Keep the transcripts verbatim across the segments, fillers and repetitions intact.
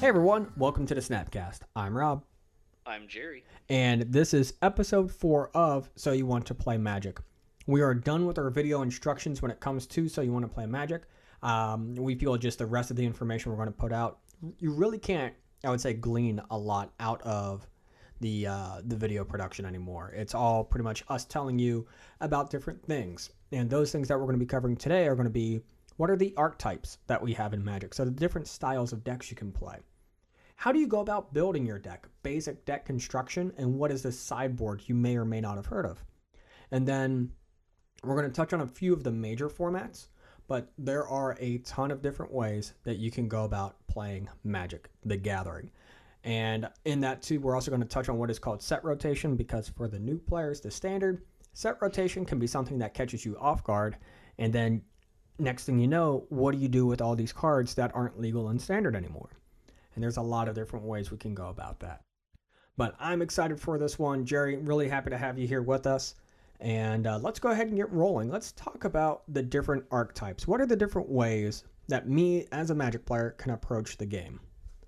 Hey everyone, welcome to the Snapcast. I'm Rob, I'm Jerry. and this is episode four of So You Want to Play Magic. We are done with our video instructions when it comes to So You Want to Play Magic. Um, we feel just the rest of the information we're going to put out, you really can't, I would say, glean a lot out of the uh, the video production anymore. It's all pretty much us telling you about different things, and those things that we're going to be covering today are going to be what are the archetypes that we have in Magic, so the different styles of decks you can play. How do you go about building your deck? Basic deck construction, and what is the sideboard you may or may not have heard of? And then we're going to touch on a few of the major formats, but there are a ton of different ways that you can go about playing Magic: The Gathering. And in that too, we're also going to touch on what is called set rotation, because for the new players, the standard set rotation can be something that catches you off guard, and then next thing you know, what do you do with all these cards that aren't legal in standard anymore? And there's a lot of different ways we can go about that. But I'm excited for this one. Jerry, really happy to have you here with us. And uh, let's go ahead and get rolling. Let's talk about the different archetypes. What are the different ways that me, as a Magic player, can approach the game?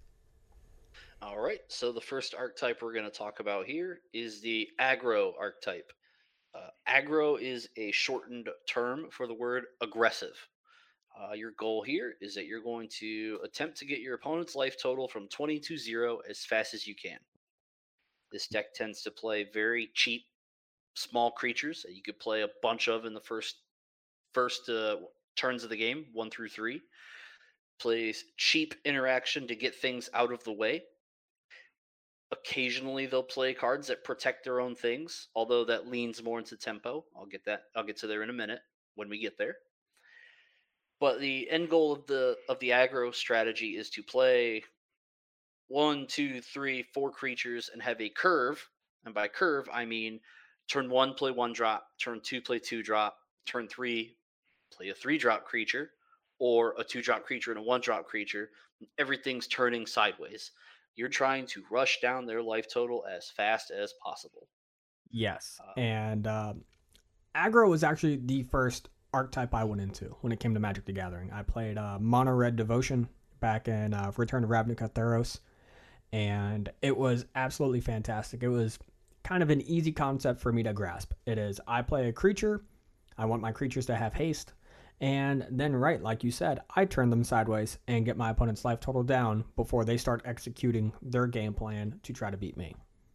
All right, so the first archetype we're going to talk about here is the aggro archetype. Uh, aggro is a shortened term for the word aggressive. Uh, your goal here is that you're going to attempt to get your opponent's life total from twenty to zero as fast as you can. This deck tends to play very cheap, small creatures that you could play a bunch of in the first first uh, turns of the game, one through three. Plays cheap interaction to get things out of the way. Occasionally they'll play cards that protect their own things, although that leans more into tempo. I'll get that I'll get to there in a minute when we get there. But the end goal of the of the aggro strategy is to play one, two, three, four creatures and have a curve. And by curve, I mean turn one, play one drop, turn two, play two drop, turn three, play a three drop creature, or a two drop creature and a one drop creature. Everything's turning sideways. You're trying to rush down their life total as fast as possible. Yes. Uh, And um, aggro was actually the first archetype I went into when it came to Magic: The Gathering. I played uh, Mono Red Devotion back in uh, Return to Ravnica Theros, and it was absolutely fantastic. It was kind of an easy concept for me to grasp. It is, I play a creature, I want my creatures to have haste, and then, right, like you said, I turn them sideways and get my opponent's life total down before they start executing their game plan to try to beat me.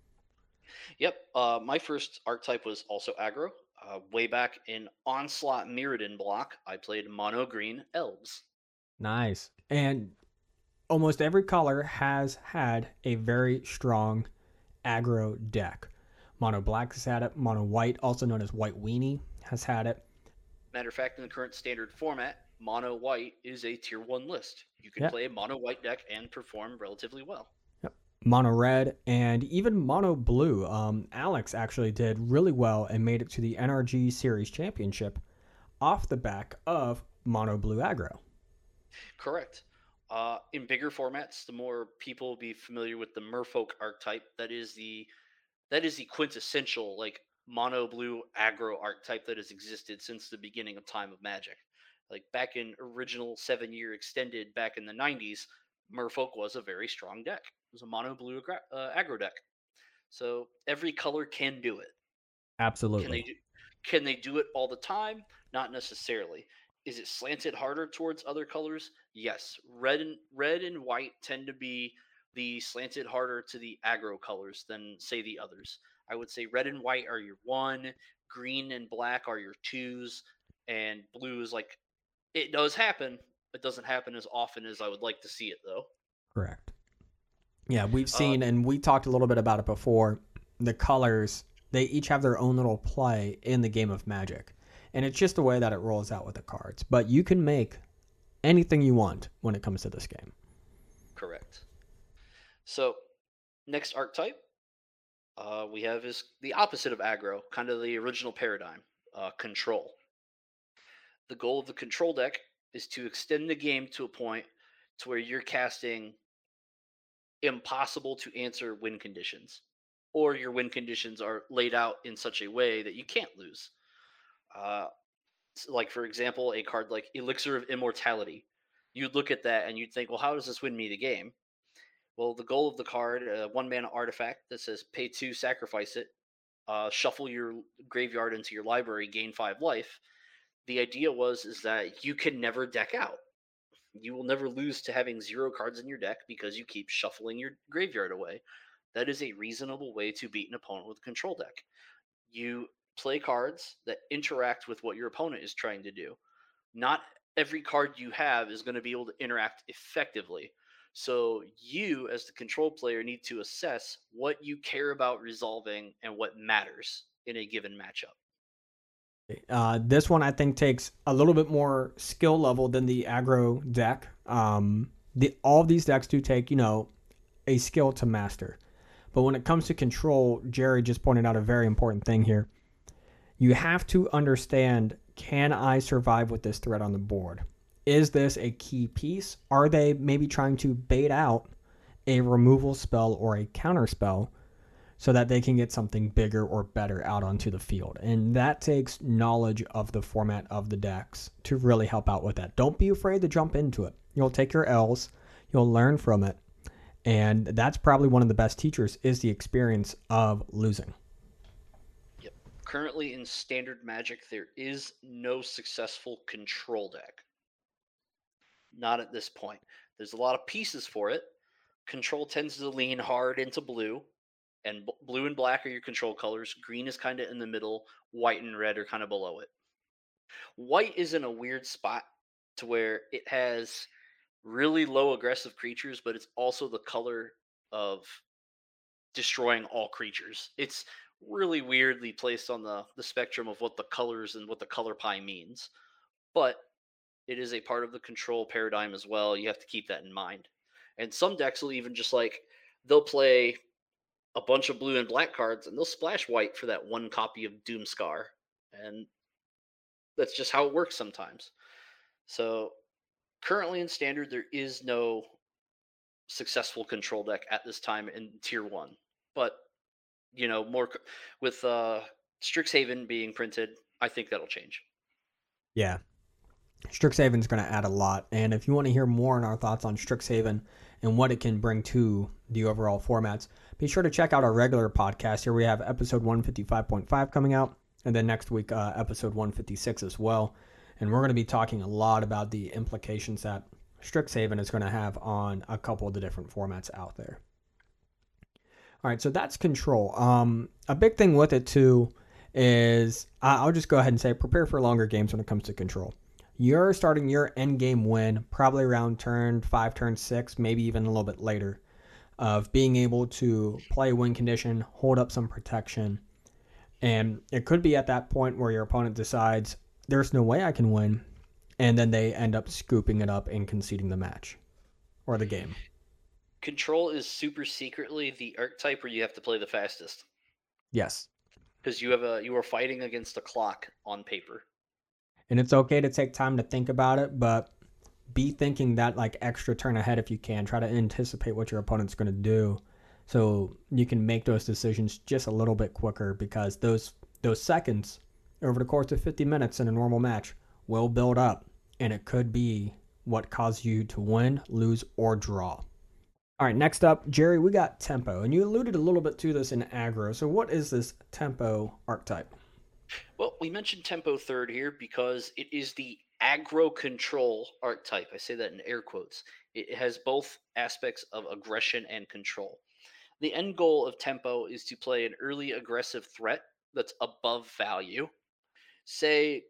yep, uh, my first archetype was also aggro. Uh, way back in Onslaught Mirrodin block, I played mono green elves. Nice. And almost every color has had a very strong aggro deck. Mono black has had it. Mono white, also known as white weenie, has had it. Matter of fact, in the current standard format, mono white is a tier one list. You can Yeah. play a mono white deck and perform relatively well. Yep. Mono red and even mono blue. Um, Alex actually did really well and made it to the N R G Series Championship off the back of mono blue aggro. Correct. Uh, in bigger formats, the more people will be familiar with the Merfolk archetype. That is the that is the quintessential like mono blue aggro archetype that has existed since the beginning of time of Magic. Like back in original seven year extended back in the nineties, Merfolk was a very strong deck. It was a mono blue aggra- uh, aggro deck. So every color can do it. Can they Absolutely. do can they do it all the time? Not necessarily. Is it slanted harder towards other colors? Yes. Red and red and white tend to be the slanted harder to the aggro colors than say the others. I would say red and white are your one, green and black are your twos, and blue is like it does happen. It doesn't happen as often as I would like to see it though. Correct. Yeah, we've Uh, seen, and we talked a little bit about it before. The colors, they each have their own little play in the game of Magic. And it's just the way that it rolls out with the cards. But you can make anything you want when it comes to this game. correct. So next archetype uh, we have is the opposite of aggro, kind of the original paradigm, uh, control. The goal of the control deck is to extend the game to a point to where you're casting impossible to answer win conditions, or your win conditions are laid out in such a way that you can't lose. Uh, like for example, a card like Elixir of Immortality. You'd look at that and you'd think, well, how does this win me the game? Well, the goal of the card, uh, one mana artifact that says pay two, sacrifice it, uh, shuffle your graveyard into your library, gain five life. The idea was is that you can never deck out. You will never lose to having zero cards in your deck because you keep shuffling your graveyard away. That is a reasonable way to beat an opponent with a control deck. You play cards that interact with what your opponent is trying to do. Not every card you have is going to be able to interact effectively. So you, as the control player, need to assess what you care about resolving and what matters in a given matchup. Uh, this one I think takes a little bit more skill level than the aggro deck. Um, the all of these decks do take, you know, a skill to master. But when it comes to control, Jerry just pointed out a very important thing here. You have to understand, can I survive with this threat on the board? Is this a key piece? Are they maybe trying to bait out a removal spell or a counter spell so that they can get something bigger or better out onto the field? And that takes knowledge of the format of the decks to really help out with that. Don't be afraid to jump into it. You'll take your L's, you'll learn from it, and that's probably one of the best teachers, is the experience of losing. Yep. Currently in standard Magic, there is no successful control deck. Not at this point. There's a lot of pieces for it. Control tends to lean hard into blue, and b- blue and black are your control colors. Green is kind of in the middle. White and red are kind of below it. White is in a weird spot to where it has really low aggressive creatures, but it's also the color of destroying all creatures. It's really weirdly placed on the, the spectrum of what the colors and what the color pie means. But it is a part of the control paradigm as well. You have to keep that in mind. And some decks will even just like, they'll play a bunch of blue and black cards and they'll splash white for that one copy of Doomscar. And that's just how it works sometimes. So currently in standard, there is no successful control deck at this time in tier one. But you know, more c- with uh, Strixhaven being printed, I think that'll change. Yeah. Strixhaven's going to add a lot. And if you want to hear more on our thoughts on Strixhaven and what it can bring to the overall formats, be sure to check out our regular podcast. Here we have episode one fifty-five point five coming out, and then next week, uh, episode one fifty-six as well. And we're going to be talking a lot about the implications that Strixhaven is going to have on a couple of the different formats out there. All right, so that's control. Um, a big thing with it, too, is I- I'll just go ahead and say prepare for longer games when it comes to control. You're starting your end game win probably around turn five, turn six, maybe even a little bit later, of being able to play win condition, hold up some protection. And it could be at that point where your opponent decides there's no way I can win, and then they end up scooping it up and conceding the match or the game. Control is super secretly the archetype where you have to play the fastest Yes. because you have a you are fighting against a clock on paper. And it's okay to take time to think about it, but be thinking that like extra turn ahead if you can. Try to anticipate what your opponent's going to do so you can make those decisions just a little bit quicker, because those those seconds over the course of fifty minutes in a normal match will build up, and it could be what causes you to win, lose, or draw. All right, next up, Jerry, we got tempo, and you alluded a little bit to this in aggro. So what is this tempo archetype? Well, we mentioned tempo third here because it is the aggro control archetype. I say that in air quotes. It has both aspects of aggression and control. The end goal of tempo is to play an early aggressive threat that's above value. Say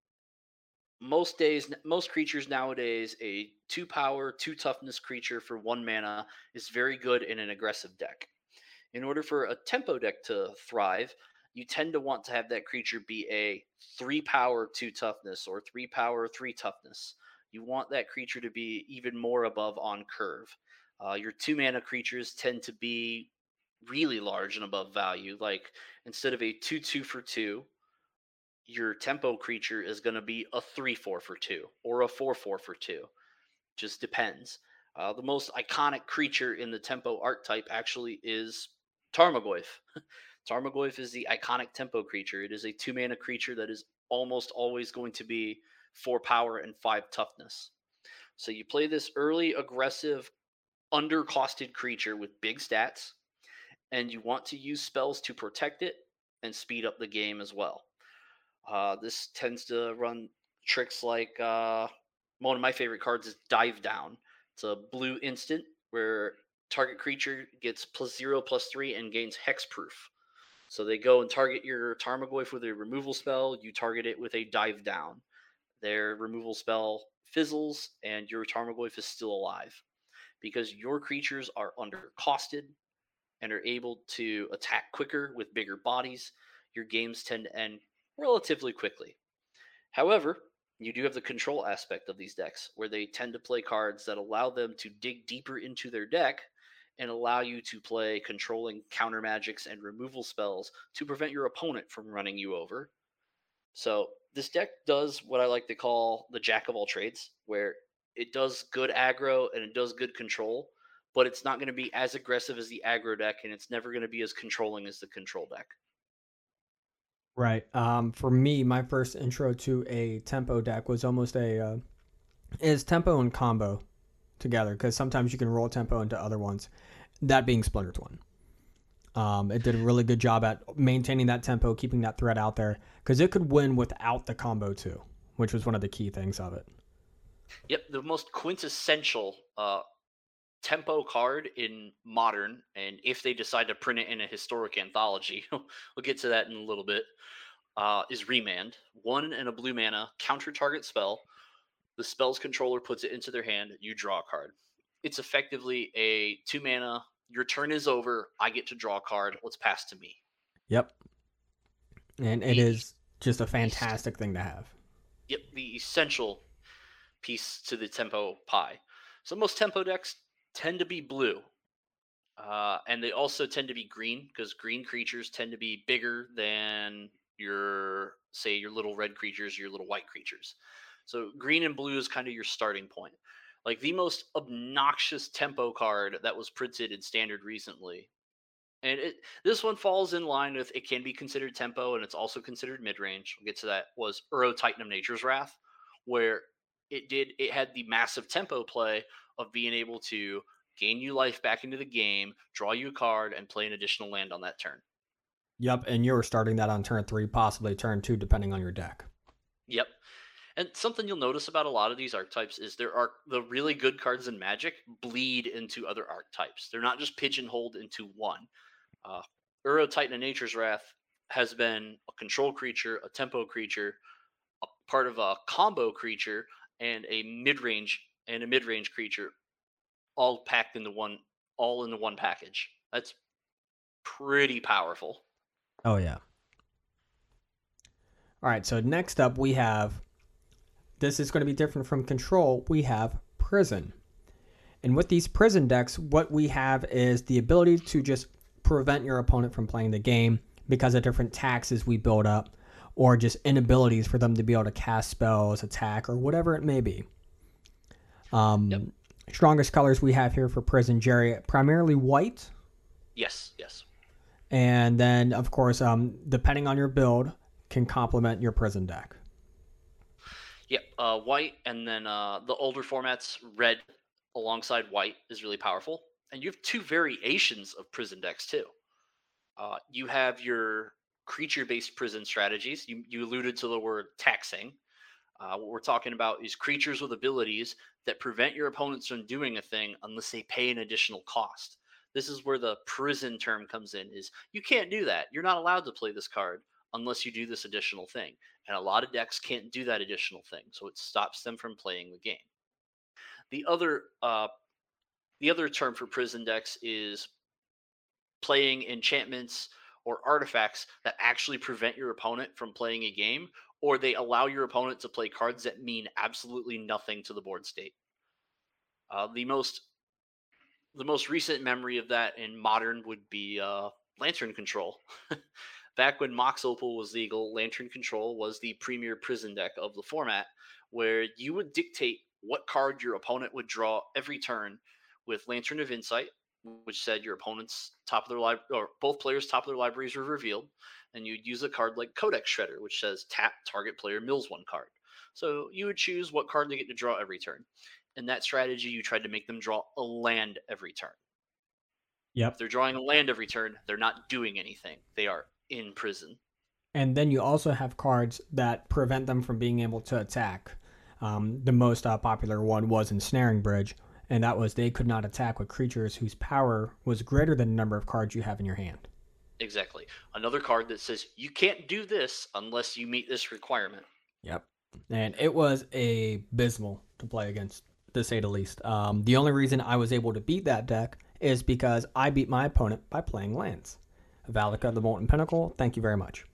most days, most creatures nowadays, a two power, two toughness creature for one mana is very good in an aggressive deck. In order for a tempo deck to thrive, you tend to want to have that creature be a three power, two toughness, or three power, three toughness. You want that creature to be even more above on curve. Uh, your two mana creatures tend to be really large and above value. Like instead of a two two for two, your tempo creature is going to be a three four for two or a four four for two. Just depends. Uh, the most iconic creature in the tempo archetype actually is Tarmogoyf. Tarmogoyf is the iconic tempo creature. It is a two mana creature that is almost always going to be four power and five toughness. So you play this early aggressive undercosted creature with big stats, and you want to use spells to protect it and speed up the game as well. Uh, this tends to run tricks like uh, one of my favorite cards is Dive Down. It's a blue instant where target creature gets plus zero, plus three, and gains hexproof. So they go and target your Tarmogoyf with a removal spell. You target it with a Dive Down. Their removal spell fizzles, and your Tarmogoyf is still alive. Because your creatures are undercosted and are able to attack quicker with bigger bodies, your games tend to end relatively quickly. However, you do have the control aspect of these decks, where they tend to play cards that allow them to dig deeper into their deck and allow you to play controlling counter magics and removal spells to prevent your opponent from running you over. So, this deck does what I like to call the jack of all trades, where it does good aggro and it does good control, but it's not going to be as aggressive as the aggro deck, and it's never going to be as controlling as the control deck. Right. Um, for me, my first intro to a tempo deck was almost a uh, is tempo and combo together, because sometimes you can roll tempo into other ones. That being Splinter Twin. Um, it did a really good job at maintaining that tempo, keeping that threat out there, because it could win without the combo too, which was one of the key things of it. Yep, the most quintessential uh, tempo card in modern, and if they decide to print it in a historic anthology, we'll get to that in a little bit, uh, is Remand. One and a blue mana, counter target spell. The spell's controller puts it into their hand, you draw a card. It's effectively a two mana, your turn is over, I get to draw a card, let's pass to me. Yep. And it The, is just a the fantastic thing to have. Yep, the essential piece to the tempo pie. So most tempo decks tend to be blue. Uh, and they also tend to be green, because green creatures tend to be bigger than your, say, your little red creatures, your little white creatures. So green and blue is kind of your starting point. Like the most obnoxious tempo card that was printed in standard recently, and it this one falls in line with, it can be considered tempo and it's also considered mid range. We'll get to that. Was Uro Titan of Nature's Wrath, where it did it had the massive tempo play of being able to gain you life back into the game, draw you a card, and play an additional land on that turn. Yep, and you were starting that on turn three, possibly turn two, depending on your deck. Yep. And something you'll notice about a lot of these archetypes is there are the really good cards in Magic bleed into other archetypes. They're not just pigeonholed into one. Uh, Uro Titan of Nature's Wrath has been a control creature, a tempo creature, a part of a combo creature, and a mid range and a mid range creature, all packed into one, all into one package. That's pretty powerful. Oh, yeah. All right, so next up we have, this is going to be different from Control, we have Prison. And with these Prison decks, what we have is the ability to just prevent your opponent from playing the game because of different taxes we build up, or just inabilities for them to be able to cast spells, attack, or whatever it may be. Um, yep. Strongest colors we have here for Prison, Jerry, primarily white. Yes, yes. And then, of course, um, depending on your build, can complement your Prison deck. Yep, uh, white, and then uh, the older formats, red alongside white is really powerful. And you have two variations of Prison decks too. Uh, you have your creature-based Prison strategies. You, you alluded to the word taxing. Uh, what we're talking about is creatures with abilities that prevent your opponents from doing a thing unless they pay an additional cost. This is where the Prison term comes in, is you can't do that. You're not allowed to play this card unless you do this additional thing. And a lot of decks can't do that additional thing, so it stops them from playing the game. The other uh, the other term for Prison decks is playing enchantments or artifacts that actually prevent your opponent from playing a game, or they allow your opponent to play cards that mean absolutely nothing to the board state. Uh, the most the most recent memory of that in modern would be uh, Lantern Control. Back when Mox Opal was legal, Lantern Control was the premier Prison deck of the format, where you would dictate what card your opponent would draw every turn with Lantern of Insight, which said your opponent's top of their library, or both players' top of their libraries were revealed, and you'd use a card like Codex Shredder, which says tap target player mills one card. So you would choose what card to get to draw every turn. In that strategy, you tried to make them draw a land every turn. If Yep. they're drawing a land every turn, they're not doing anything. They are in prison. And then you also have cards that prevent them from being able to attack. Um, the most uh, popular one was Ensnaring Bridge, and that was they could not attack with creatures whose power was greater than the number of cards you have in your hand. Exactly. Another card that says you can't do this unless you meet this requirement. Yep. And it was a abysmal to play against, to say the least. Um, the only reason I was able to beat that deck is because I beat my opponent by playing lands. Valaka the Molten Pinnacle, thank you very much.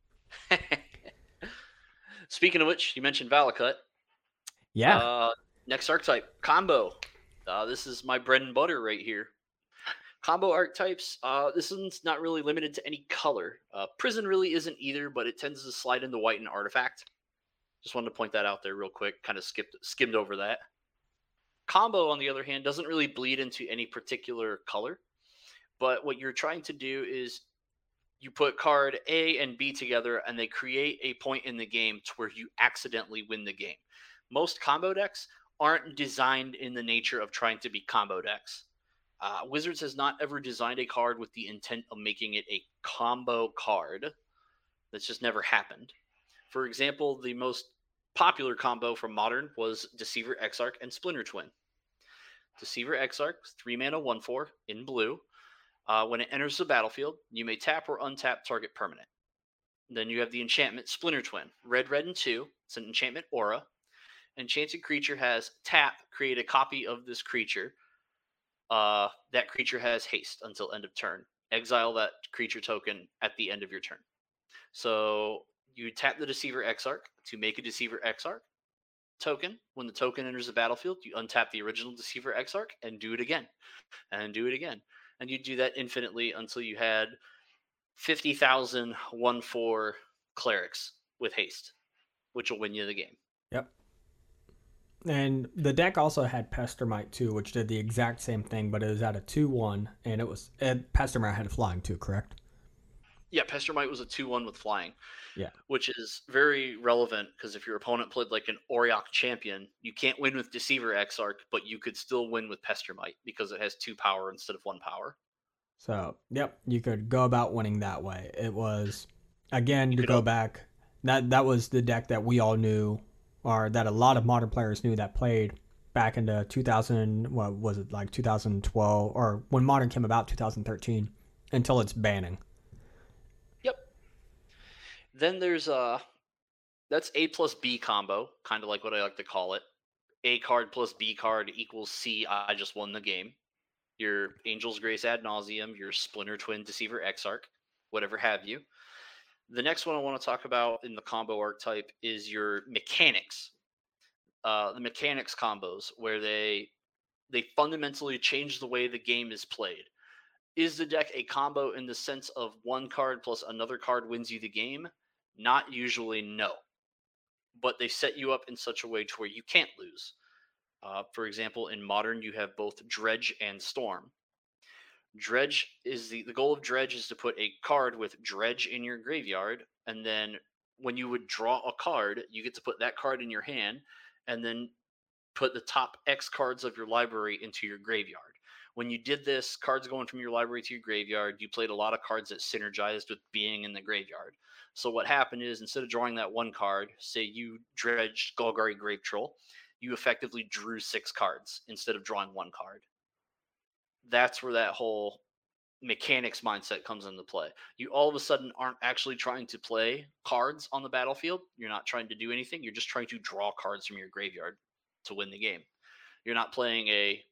Speaking of which, you mentioned Valakut. Yeah. Uh, next archetype, combo. Uh, this is my bread and butter right here. Combo archetypes, uh, this one's not really limited to any color. Uh, Prison really isn't either, but it tends to slide into white and Artifact. Just wanted to point that out there real quick. Kind of skipped skimmed over that. Combo, on the other hand, doesn't really bleed into any particular color. But what you're trying to do is you put card A and B together, and they create a point in the game to where you accidentally win the game. Most combo decks aren't designed in the nature of trying to be combo decks. Uh, Wizards has not ever designed a card with the intent of making it a combo card. That's just never happened. For example, the most popular combo from Modern was Deceiver Exarch and Splinter Twin. Deceiver Exarch, three mana, one four in blue. Uh, when it enters the battlefield, you may tap or untap target permanent. Then you have the enchantment Splinter Twin, red, red, and two. It's an enchantment aura. Enchanted creature has tap, create a copy of this creature. Uh, that creature has haste until end of turn. Exile that creature token at the end of your turn. So you tap the Deceiver Exarch to make a Deceiver Exarch token. When the token enters the battlefield, you untap the original Deceiver Exarch and do it again, and do it again. And you do that infinitely until you had fifty thousand one four clerics with haste, which will win you the game. Yep. And the deck also had Pestermite too, which did the exact same thing, but it was at a two one, and it was and Pestermite had flying too, correct? Yeah, Pestermite was a two one with flying. Yeah. Which is very relevant because if your opponent played like an Auriok champion, you can't win with Deceiver Exarch, but you could still win with Pestermite because it has two power instead of one power. So, yep, you could go about winning that way. It was, again, You to could go op- back, that that was the deck that we all knew, or that a lot of modern players knew that played back into two thousand, what was it, like two thousand twelve, or when Modern came about, two thousand thirteen, until its banning. Yep. Then there's uh that's A plus B combo, kind of like what I like to call it. A card plus B card equals C. I just won the game. Your Angel's Grace ad nauseum, your Splinter Twin Deceiver Exarch, whatever have you. The next one I want to talk about in the combo archetype is your mechanics. Uh, the mechanics combos, where they they fundamentally change the way the game is played. Is the deck a combo in the sense of one card plus another card wins you the game? Not usually, no. But they set you up in such a way to where you can't lose. Uh, for example, in Modern, you have both Dredge and Storm. Dredge is the the goal of Dredge is to put a card with Dredge in your graveyard, and then when you would draw a card, you get to put that card in your hand, and then put the top X cards of your library into your graveyard. When you did this, cards going from your library to your graveyard, you played a lot of cards that synergized with being in the graveyard. So what happened is instead of drawing that one card, say you dredged Golgari Grave Troll, you effectively drew six cards instead of drawing one card. That's where that whole mechanics mindset comes into play. You all of a sudden aren't actually trying to play cards on the battlefield. You're not trying to do anything. You're just trying to draw cards from your graveyard to win the game. You're not playing a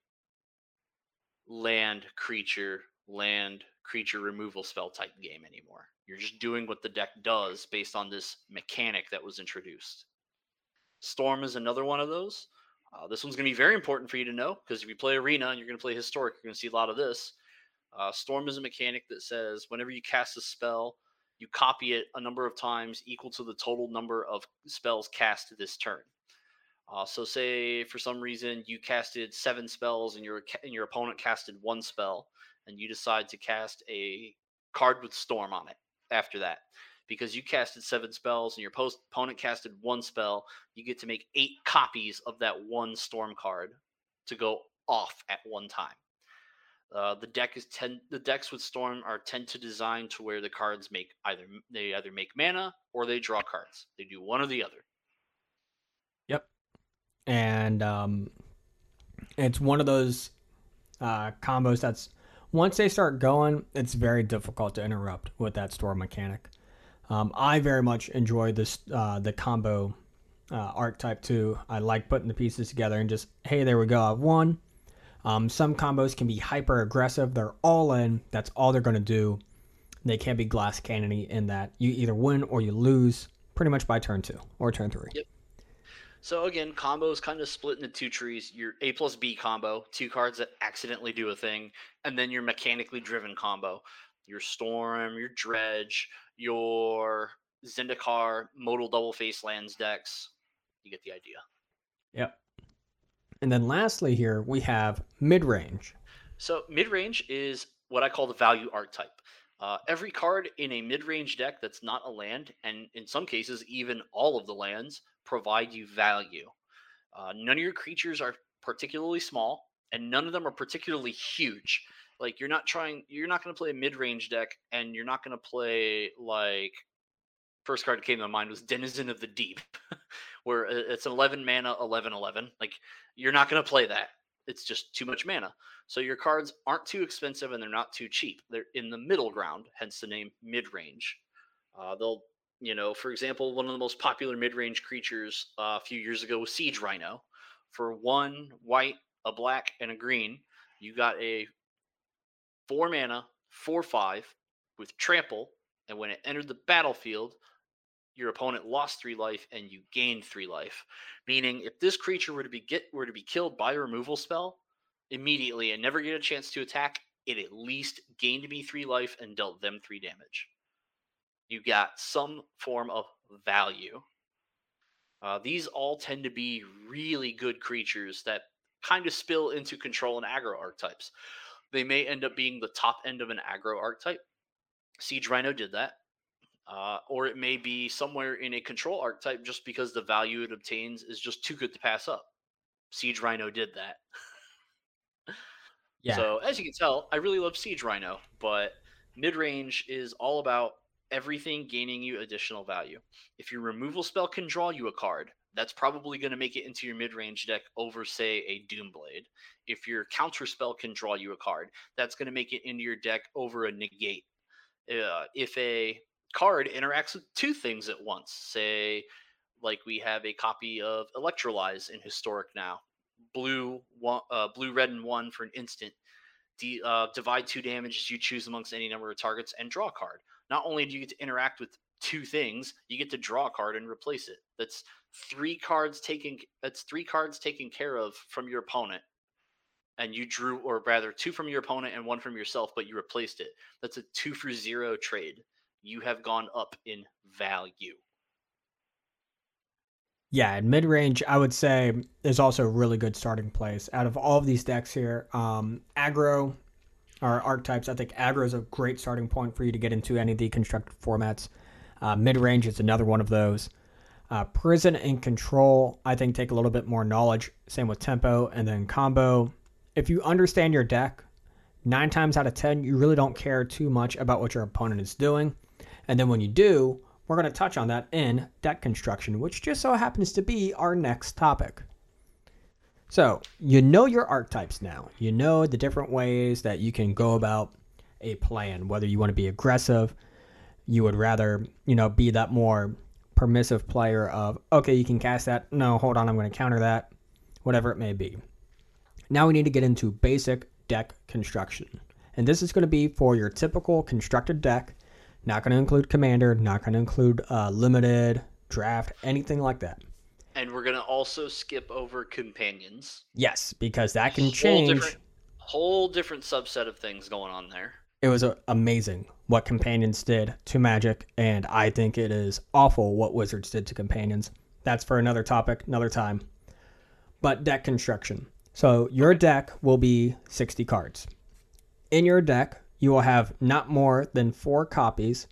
land creature, land creature removal spell type game anymore. You're just doing what the deck does based on this mechanic that was introduced. Storm is another one of those. Uh, this one's going to be very important for you to know because if you play Arena and you're going to play Historic, you're going to see a lot of this. Uh, Storm is a mechanic that says whenever you cast a spell, you copy it a number of times equal to the total number of spells cast this turn. Uh, so, say for some reason you casted seven spells and your and your opponent casted one spell, and you decide to cast a card with Storm on it. After that, because you casted seven spells and your post opponent casted one spell. You get to make eight copies of that one storm card to go off at one time. Uh, the deck is ten. The decks with Storm are tend to design to where the cards make either they either make mana or they draw cards. They do one or the other. Yep. And um, it's one of those uh, combos that's once they start going, it's very difficult to interrupt with that Storm mechanic. Um, I very much enjoy this uh, the combo uh, archetype too. I like putting the pieces together and just, hey, there we go, I've won. Um, some combos can be hyper aggressive. They're all in. That's all they're going to do. They can't be glass cannony in that you either win or you lose pretty much by turn two or turn three. Yep. So again, combos kind of split into two trees. Your A plus B combo, two cards that accidentally do a thing, and then your mechanically driven combo. Your Storm, your Dredge, your Zendikar, modal double face lands decks. You get the idea. Yep. And then lastly here, we have mid-range. So mid-range is what I call the value archetype. Uh, every card in a mid-range deck that's not a land, and in some cases even all of the lands, provide you value. Uh, none of your creatures are particularly small, and none of them are particularly huge. Like you're not trying, you're not going to play a mid-range deck, and you're not going to play like first card that came to mind was Denizen of the Deep, where it's eleven mana, eleven eleven. Like you're not going to play that. It's just too much mana. So your cards aren't too expensive and they're not too cheap. They're in the middle ground, hence the name mid-range. Uh, they'll, you know, for example, one of the most popular mid-range creatures uh, a few years ago was Siege Rhino. For one white, a black, and a green, you got a four mana, four five with trample, and when it entered the battlefield, your opponent lost three life and you gained three life. Meaning, if this creature were to be get were to be killed by a removal spell immediately and never get a chance to attack, it at least gained me three life and dealt them three damage. You got some form of value. Uh, these all tend to be really good creatures that kind of spill into control and aggro archetypes. They may end up being the top end of an aggro archetype. Siege Rhino did that. Uh, or it may be somewhere in a control archetype just because the value it obtains is just too good to pass up. Siege Rhino did that. Yeah. So as you can tell, I really love Siege Rhino, but mid-range is all about everything gaining you additional value. If your removal spell can draw you a card, that's probably going to make it into your mid-range deck over, say, a Doomblade. If your counter spell can draw you a card, that's going to make it into your deck over a Negate. Uh, if a card interacts with two things at once, say like we have a copy of Electrolyze in Historic now, blue one, uh, blue red and one for an instant, D, uh, divide two damage as you choose amongst any number of targets and draw a card. Not only do you get to interact with two things, you get to draw a card and replace it. That's three cards taken that's three cards taken care of from your opponent, and you drew, or rather two from your opponent and one from yourself, but you replaced it. That's a two for zero trade. You have gone up in value. Yeah, and mid-range, I would say, is also a really good starting place. Out of all of these decks here, um, aggro or archetypes, I think aggro is a great starting point for you to get into any of the constructed formats. Uh, mid-range is another one of those. Uh, prison and control, I think, take a little bit more knowledge. Same with tempo, and then combo. If you understand your deck, nine times out of ten, you really don't care too much about what your opponent is doing. And then when you do, we're going to touch on that in deck construction, which just so happens to be our next topic. So you know your archetypes now. You know the different ways that you can go about a plan, whether you want to be aggressive, you would rather, you know, be that more permissive player of, okay, you can cast that. No, hold on, I'm going to counter that, whatever it may be. Now we need to get into basic deck construction. And this is going to be for your typical constructed deck. Not going to include commander, not going to include uh, limited, draft, anything like that. And we're going to also skip over companions. Yes, because that can whole change. Different, whole different subset of things going on there. It was uh, amazing what companions did to Magic, and I think it is awful what Wizards did to companions. That's for another topic, another time. But deck construction. So your deck will be sixty cards. In your deck, you will have not more than four copies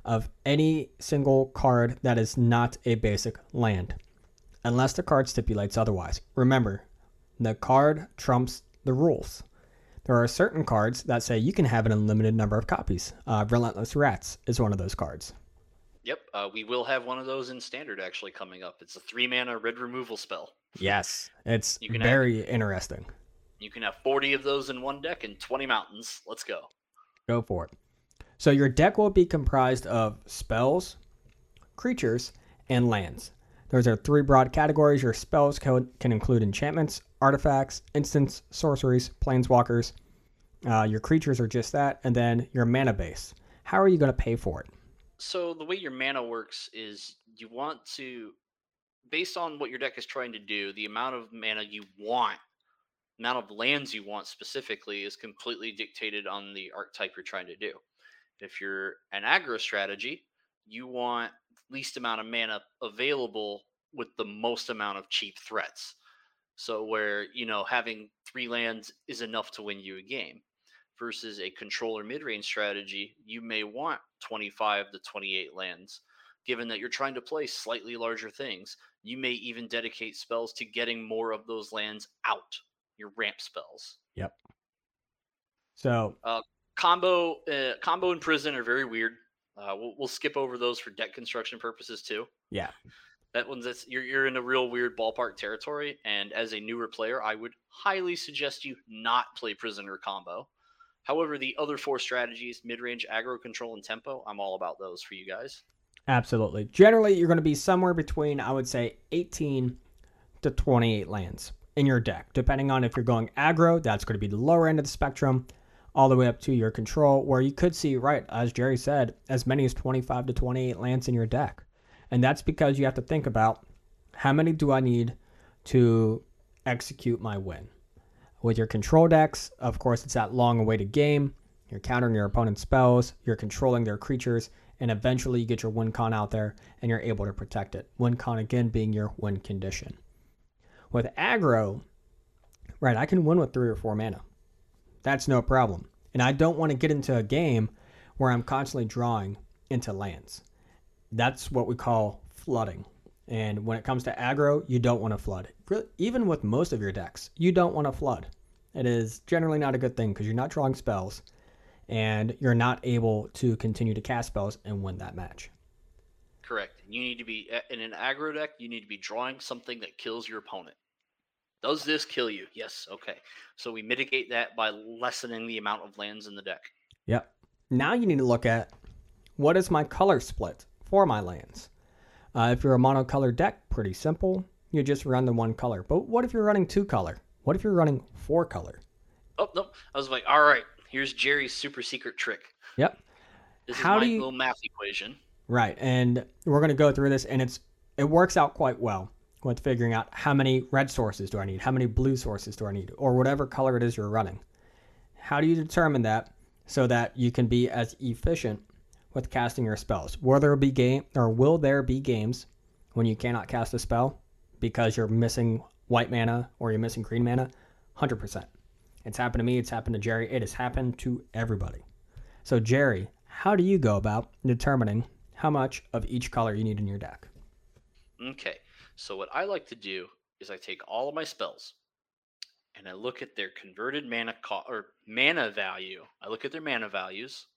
of any single card that is not a basic land, unless the card stipulates otherwise. Remember, the card trumps the rules. There are certain cards that say you can have an unlimited number of copies. Uh, Relentless Rats is one of those cards. Yep, uh, we will have one of those in Standard actually coming up. It's a three mana red removal spell. Yes, it's You can very have, interesting. You can have forty of those in one deck and twenty mountains. Let's go. Go for it. So your deck will be comprised of spells, creatures, and lands. Those are three broad categories. Your spells can, can include enchantments, artifacts, instants, sorceries, planeswalkers. Uh, your creatures are just that. And then your mana base. How are you going to pay for it? So the way your mana works is you want to, based on what your deck is trying to do, the amount of mana you want, amount of lands you want specifically is completely dictated on the archetype you're trying to do. If you're an aggro strategy, you want least amount of mana available with the most amount of cheap threats. So where, you know, having three lands is enough to win you a game. Versus a controller mid-range strategy, you may want twenty-five to twenty-eight lands. Given that you're trying to play slightly larger things, you may even dedicate spells to getting more of those lands out, your ramp spells. Yep. So uh, combo uh, combo and prison are very weird. Uh, we'll, we'll skip over those for deck construction purposes too. Yeah, that one's that's you're you're in a real weird ballpark territory. And as a newer player, I would highly suggest you not play prisoner combo. However, the other four strategies, mid-range, aggro, control, and tempo, I'm all about those for you guys. Absolutely. Generally, you're going to be somewhere between, I would say, eighteen to twenty-eight lands in your deck. Depending on if you're going aggro, that's going to be the lower end of the spectrum, all the way up to your control, where you could see, right, as Jerry said, as many as twenty-five to twenty-eight lands in your deck. And that's because you have to think about, how many do I need to execute my win? With your control decks, of course, it's that long-awaited game. You're countering your opponent's spells, you're controlling their creatures, and eventually you get your win con out there, and you're able to protect it. Win con, again, being your win condition. With aggro, right, I can win with three or four mana. That's no problem. And I don't want to get into a game where I'm constantly drawing into lands. That's what we call flooding. And when it comes to aggro, you don't want to flood. Even with most of your decks, you don't want to flood. It is generally not a good thing because you're not drawing spells and you're not able to continue to cast spells and win that match. Correct. You need to be, in an aggro deck, you need to be drawing something that kills your opponent. Does this kill you? Yes. Okay. So we mitigate that by lessening the amount of lands in the deck. Yep. Now you need to look at, what is my color split for my lands? Uh, if you're a monocolored deck, pretty simple. You just run the one color. But what if you're running two color? What if you're running four color? Oh, no. I was like, all right, here's Jerry's super secret trick. Yep. This How is my do you... little math equation. Right. And we're going to go through this, and it's it works out quite well with figuring out how many red sources do I need, how many blue sources do I need, or whatever color it is you're running. How do you determine that so that you can be as efficient with casting your spells? Will there be game or will there be games when you cannot cast a spell because you're missing white mana or you're missing green mana? one hundred percent. It's happened to me. It's happened to Jerry. It has happened to everybody. So Jerry, how do you go about determining how much of each color you need in your deck? Okay. So what I like to do is I take all of my spells and I look at their converted mana co- or mana value. I look at their mana values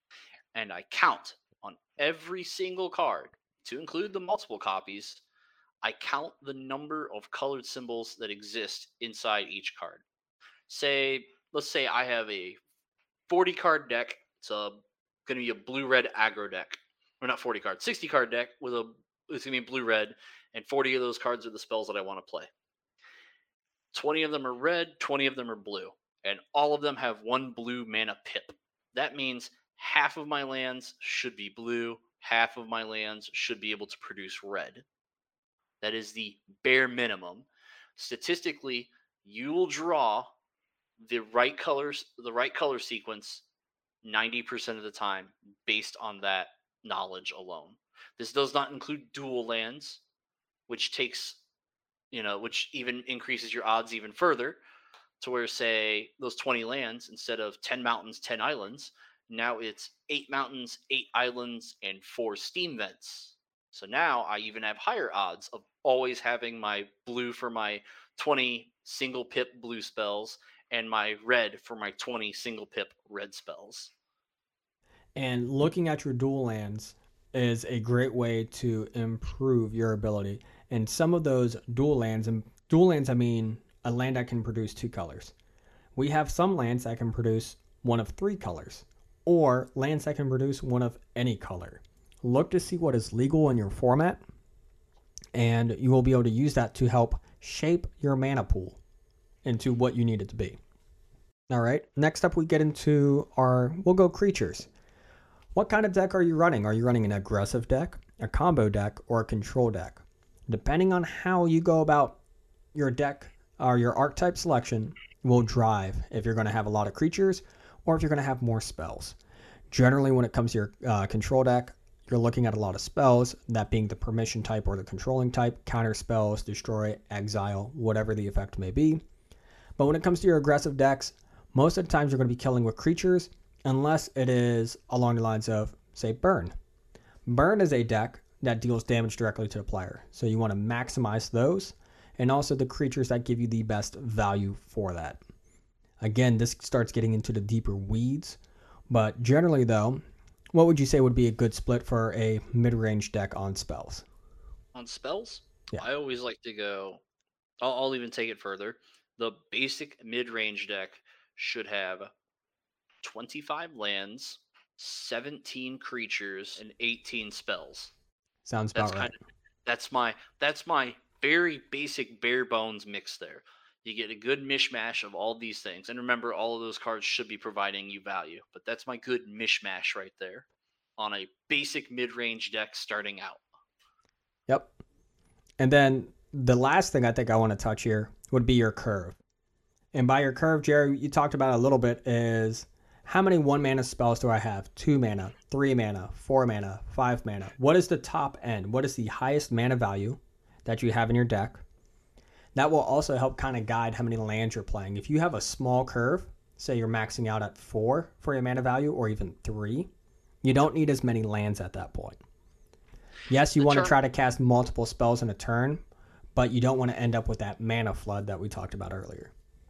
and I count on every single card, to include the multiple copies. I count the number of colored symbols that exist inside each card. Say, let's say I have a forty card deck. It's a going to be a blue-red aggro deck. Or not forty card, sixty card deck with a, it's going to be blue-red, and forty of those cards are the spells that I want to play. twenty of them are red, twenty of them are blue, and all of them have one blue mana pip. That means half of my lands should be blue, half of my lands should be able to produce red. That is the bare minimum. Statistically, you will draw the right colors, the right color sequence ninety percent of the time based on that knowledge alone. This does not include dual lands, which takes, you know, which even increases your odds even further to where, say, those twenty lands, instead of ten mountains, ten islands, Now it's eight mountains, eight islands, and four steam vents. So now I even have higher odds of always having my blue for my twenty single pip blue spells and my red for my twenty single pip red spells. And looking at your dual lands is a great way to improve your ability. And some of those dual lands, and dual lands, I mean a land that can produce two colors. We have some lands that can produce one of three colors, or lands that can produce one of any color. Look to see what is legal in your format, and you will be able to use that to help shape your mana pool into what you need it to be. All right, next up we get into our, we'll go creatures. What kind of deck are you running? Are you running an aggressive deck, a combo deck, or a control deck? Depending on how you go about your deck or your archetype selection will drive if you're going to have a lot of creatures or if you're going to have more spells. Generally, when it comes to your uh, control deck, you're looking at a lot of spells, that being the permission type or the controlling type, counter spells, destroy, exile, whatever the effect may be. But when it comes to your aggressive decks, most of the times you're going to be killing with creatures unless it is along the lines of, say, Burn. Burn is a deck that deals damage directly to the player, so you want to maximize those and also the creatures that give you the best value for that. Again, this starts getting into the deeper weeds, but generally though, what would you say would be a good split for a mid-range deck on spells? On spells, Yeah. I always like to go, I'll, I'll even take it further. The basic mid range deck should have twenty-five lands, seventeen creatures, and eighteen spells. Sounds That's about kind right. of that's my that's my very basic bare bones mix there. You get a good mishmash of all these things. And remember, all of those cards should be providing you value. But that's my good mishmash right there on a basic mid-range deck starting out. Yep. And then the last thing I think I want to touch here would be your curve. And by your curve, Jerry, you talked about a little bit, is how many one mana spells do I have? Two mana, three mana, four mana, five mana. What is the top end? What is the highest mana value that you have in your deck? That will also help kind of guide how many lands you're playing. If you have a small curve, say you're maxing out at four for your mana value or even three, you don't need as many lands at that point. Yes, you The want to term try to cast multiple spells in a turn, but you don't want to end up with that mana flood that we talked about earlier.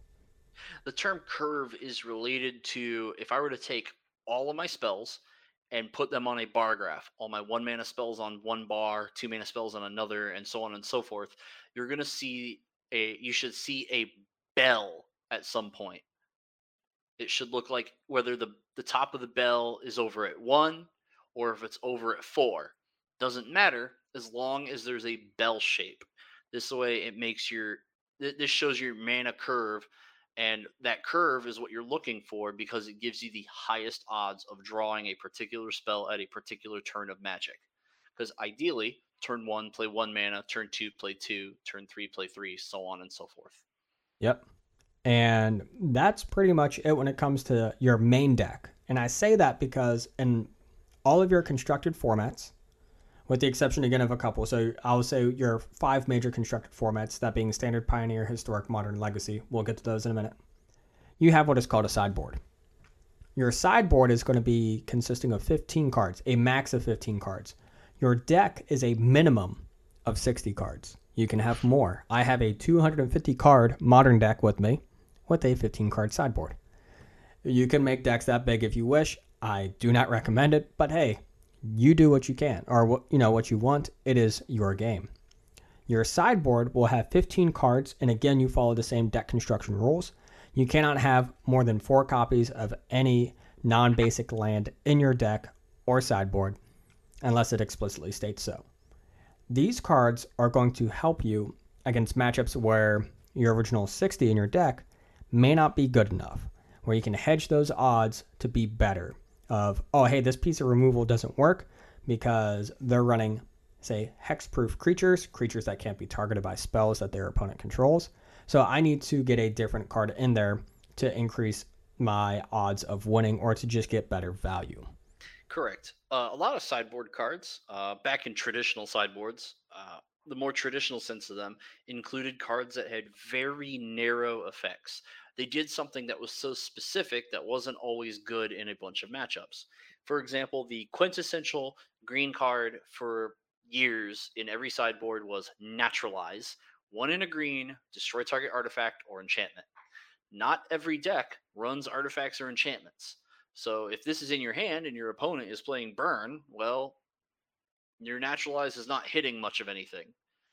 the term curve is related to if I were to take all of my spells and put them on a bar graph, all my one mana spells on one bar, two mana spells on another, and so on and so forth, you're gonna see a you should see a bell at some point. It should look like whether the the top of the bell is over at one or if it's over at four. Doesn't matter as long as there's a bell shape. This way it makes your th- this shows your mana curve, and that curve is what you're looking for because it gives you the highest odds of drawing a particular spell at a particular turn of magic. Because ideally, turn one play one mana, turn two play two, turn three play three, so on and so forth. Yep. And that's pretty much it when it comes to your main deck. And I say that because in all of your constructed formats, with the exception again of a couple, so I'll say your five major constructed formats, that being Standard, Pioneer, Historic, Modern, Legacy. We'll get to those in a minute. You have what is called a sideboard. Your sideboard is going to be consisting of fifteen cards, a max of fifteen cards. Your deck is a minimum of sixty cards. You can have more. I have a two hundred fifty card modern deck with me with a fifteen card sideboard. You can make decks that big if you wish. I do not recommend it, but hey, you do what you can, or what you know what you want. It is your game. Your sideboard will have fifteen cards, and again, you follow the same deck construction rules. You cannot have more than four copies of any non-basic land in your deck or sideboard unless it explicitly states so. These cards are going to help you against matchups where your original sixty in your deck may not be good enough, where you can hedge those odds to be better. Of, oh, hey, this piece of removal doesn't work because they're running, say, hexproof creatures, creatures that can't be targeted by spells that their opponent controls. So I need to get a different card in there to increase my odds of winning or to just get better value. Correct. Uh, a lot of sideboard cards, uh, back in traditional sideboards, uh, the more traditional sense of them, included cards that had very narrow effects. they did something that was so specific that wasn't always good in a bunch of matchups. For example, the quintessential green card for years in every sideboard was Naturalize. One in a green, destroy target artifact or enchantment. Not every deck runs artifacts or enchantments. So if this is in your hand and your opponent is playing Burn, well, your Naturalize is not hitting much of anything.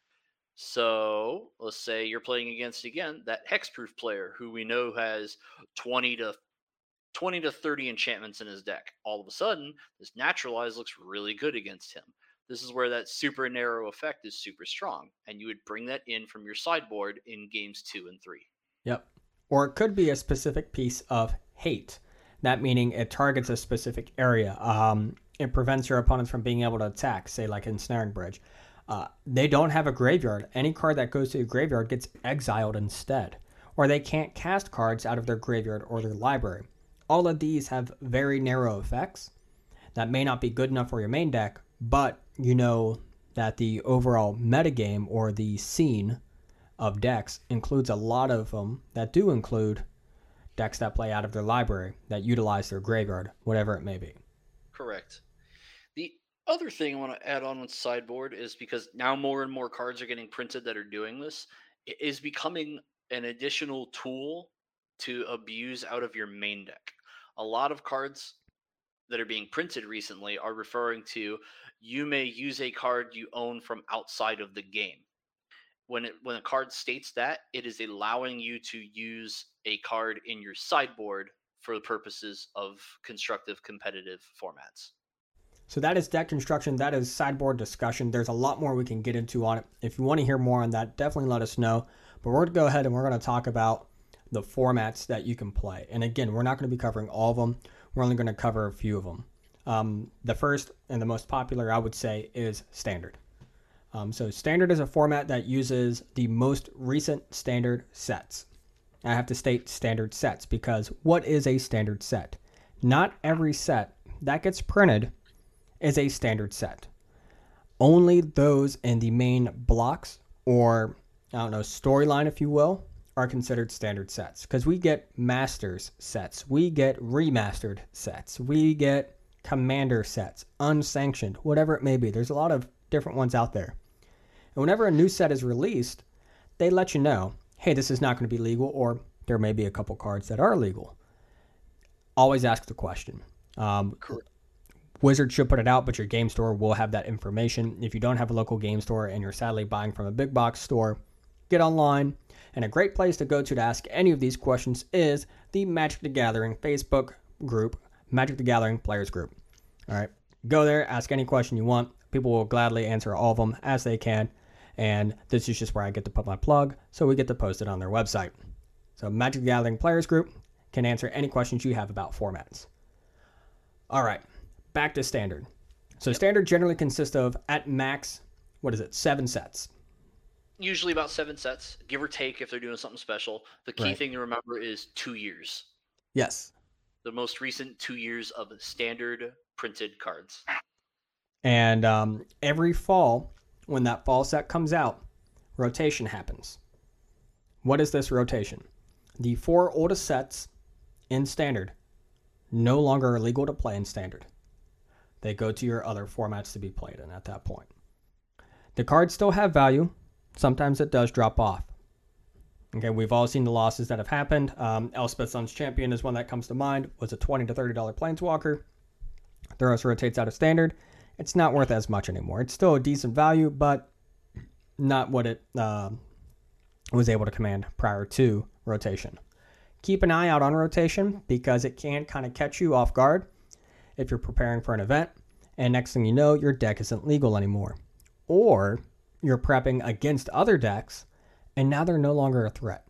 So let's say you're playing against again that hexproof player who we know has twenty to twenty to thirty enchantments in his deck. All of a sudden, this Naturalize looks really good against him. This is where that super narrow effect is super strong, and you would bring that in from your sideboard in games two and three. Yep. Or it could be a specific piece of hate. That meaning it targets a specific area. Um, it prevents your opponents from being able to attack, say like Ensnaring Bridge. Uh, they don't have a graveyard. Any card that goes to the graveyard gets exiled instead. Or they can't cast cards out of their graveyard or their library. All of these have very narrow effects that may not be good enough for your main deck, but you know that the overall metagame or the scene of decks includes a lot of them that do include decks that play out of their library, that utilize their graveyard, whatever it may be. Correct. The other thing I want to add on with sideboard is because now more and more cards are getting printed that are doing this, it is becoming an additional tool to abuse out of your main deck. A lot of cards that are being printed recently are referring to you may use a card you own from outside of the game. When it when a card states that, it is allowing you to use a card in your sideboard for the purposes of constructive competitive formats. So that is deck construction. That is sideboard discussion. There's a lot more we can get into on it. If you want to hear more on that, definitely let us know. But we're going to go ahead and we're going to talk about the formats that you can play. And again, we're not going to be covering all of them. We're only going to cover a few of them. Um, the first and the most popular, I would say, is Standard. Um, so Standard is a format that uses the most recent Standard sets. I have to state Standard sets because what is a Standard set? Not every set that gets printed is a Standard set. Only those in the main blocks or, I don't know, storyline, if you will, are considered Standard sets. Because we get Masters sets, we get Remastered sets, we get Commander sets, unsanctioned, whatever it may be. There's a lot of different ones out there. And whenever a new set is released, they let you know, hey, this is not going to be legal, or there may be a couple cards that are legal. Always ask the question. Um, Wizard should put it out, but your game store will have that information. If you don't have a local game store and you're sadly buying from a big box store, get online. And a great place to go to to ask any of these questions is the Magic the Gathering Facebook group, Magic the Gathering Players Group. All right, go there, ask any question you want. People will gladly answer all of them as they can. And this is just where I get to put my plug, so we get to post it on their website. So Magic the Gathering Players Group can answer any questions you have about formats. All right, back to Standard. So Standard generally consists of, at max, what is it, seven sets. Usually about seven sets, give or take if they're doing something special. The key Right. thing to remember is two years. Yes. The most recent two years of Standard printed cards. And um, every fall, when that fall set comes out, rotation happens. What is this rotation? The four oldest sets in Standard no longer are legal to play in Standard. They go to your other formats to be played in at that point. The cards still have value. Sometimes it does drop off. Okay, we've all seen the losses that have happened. Um, Elspeth Sun's Champion is one that comes to mind. Was a twenty to thirty dollars Planeswalker. Theros rotates out of Standard. It's not worth as much anymore. It's still a decent value, but not what it uh, was able to command prior to rotation. Keep an eye out on rotation because it can kind of catch you off guard if you're preparing for an event, and next thing you know, your deck isn't legal anymore. Or you're prepping against other decks, and now they're no longer a threat.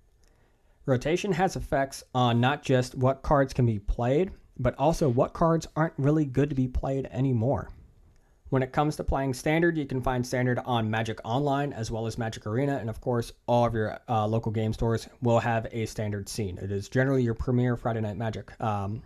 Rotation has effects on not just what cards can be played, but also what cards aren't really good to be played anymore. When it comes to playing Standard, you can find Standard on Magic Online as well as Magic Arena, and of course, all of your uh, local game stores will have a Standard scene. It is generally your premier Friday Night Magic um,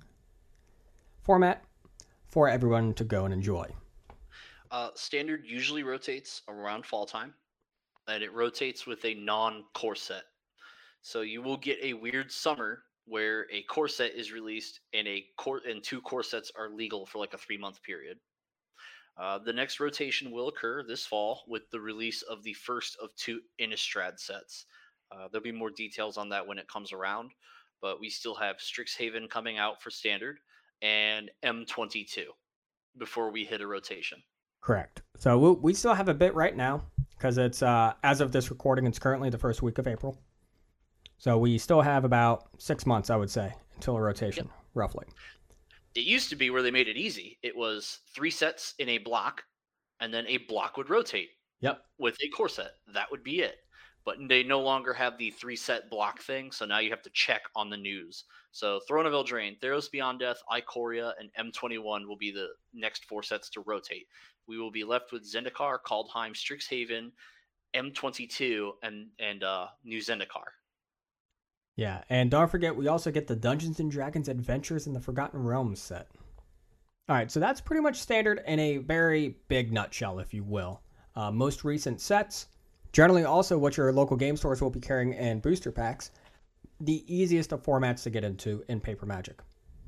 format for everyone to go and enjoy. Uh, Standard usually rotates around fall time, and it rotates with a non-core set. So you will get a weird summer where a core set is released and a core and two core sets are legal for like a three month period. Uh, the next rotation will occur this fall with the release of the first of two Innistrad sets. Uh, there'll be more details on that when it comes around, but we still have Strixhaven coming out for standard and M twenty-two before we hit a rotation. Correct. So we we still have a bit right now because it's uh, as of this recording, it's currently the first week of April. So we still have about six months, I would say, until a rotation, yep. roughly. It used to be where they made it easy. It was three sets in a block, and then a block would rotate. Yep. With a core set. That would be it. But they no longer have the three set block thing, so now you have to check on the news. So Throne of Eldraine, Theros Beyond Death, Ikoria, and M twenty-one will be the next four sets to rotate. We will be left with Zendikar, Kaldheim, Strixhaven, M twenty-two, and and uh, New Zendikar. Yeah, and don't forget, we also get the Dungeons and Dragons Adventures in the Forgotten Realms set. All right, so that's pretty much standard in a very big nutshell, if you will. Uh, most recent sets, generally also what your local game stores will be carrying in booster packs, the easiest of formats to get into in Paper Magic.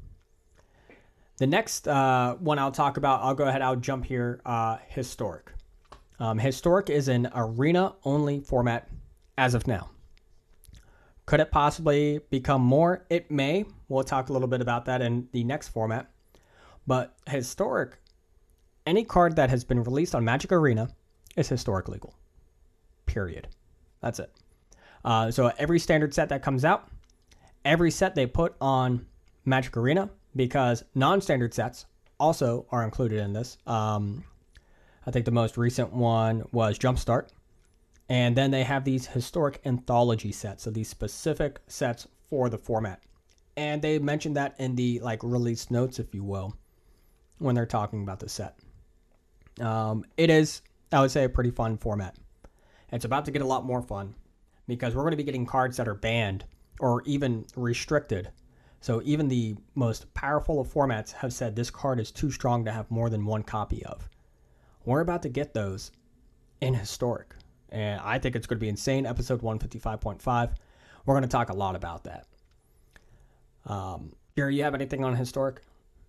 The next uh, one I'll talk about, I'll go ahead, I'll jump here, uh, Historic. Um, Historic is an arena-only format as of now. Could it possibly become more? It may. We'll talk a little bit about that in the next format. But Historic, any card that has been released on Magic Arena is Historic legal. Period. That's it. Uh, so every standard set that comes out, every set they put on Magic Arena, because non-standard sets also are included in this. Um, I think the most recent one was Jumpstart. And then they have these historic anthology sets, so these specific sets for the format. And they mentioned that in the like release notes, if you will, when they're talking about the set. Um, it is, I would say, a pretty fun format. It's about to get a lot more fun because we're going to be getting cards that are banned or even restricted. So even the most powerful of formats have said this card is too strong to have more than one copy of. We're about to get those in Historic. And I think it's going to be insane. Episode one fifty-five point five. We're going to talk a lot about that. Um, Gary, you have anything on Historic?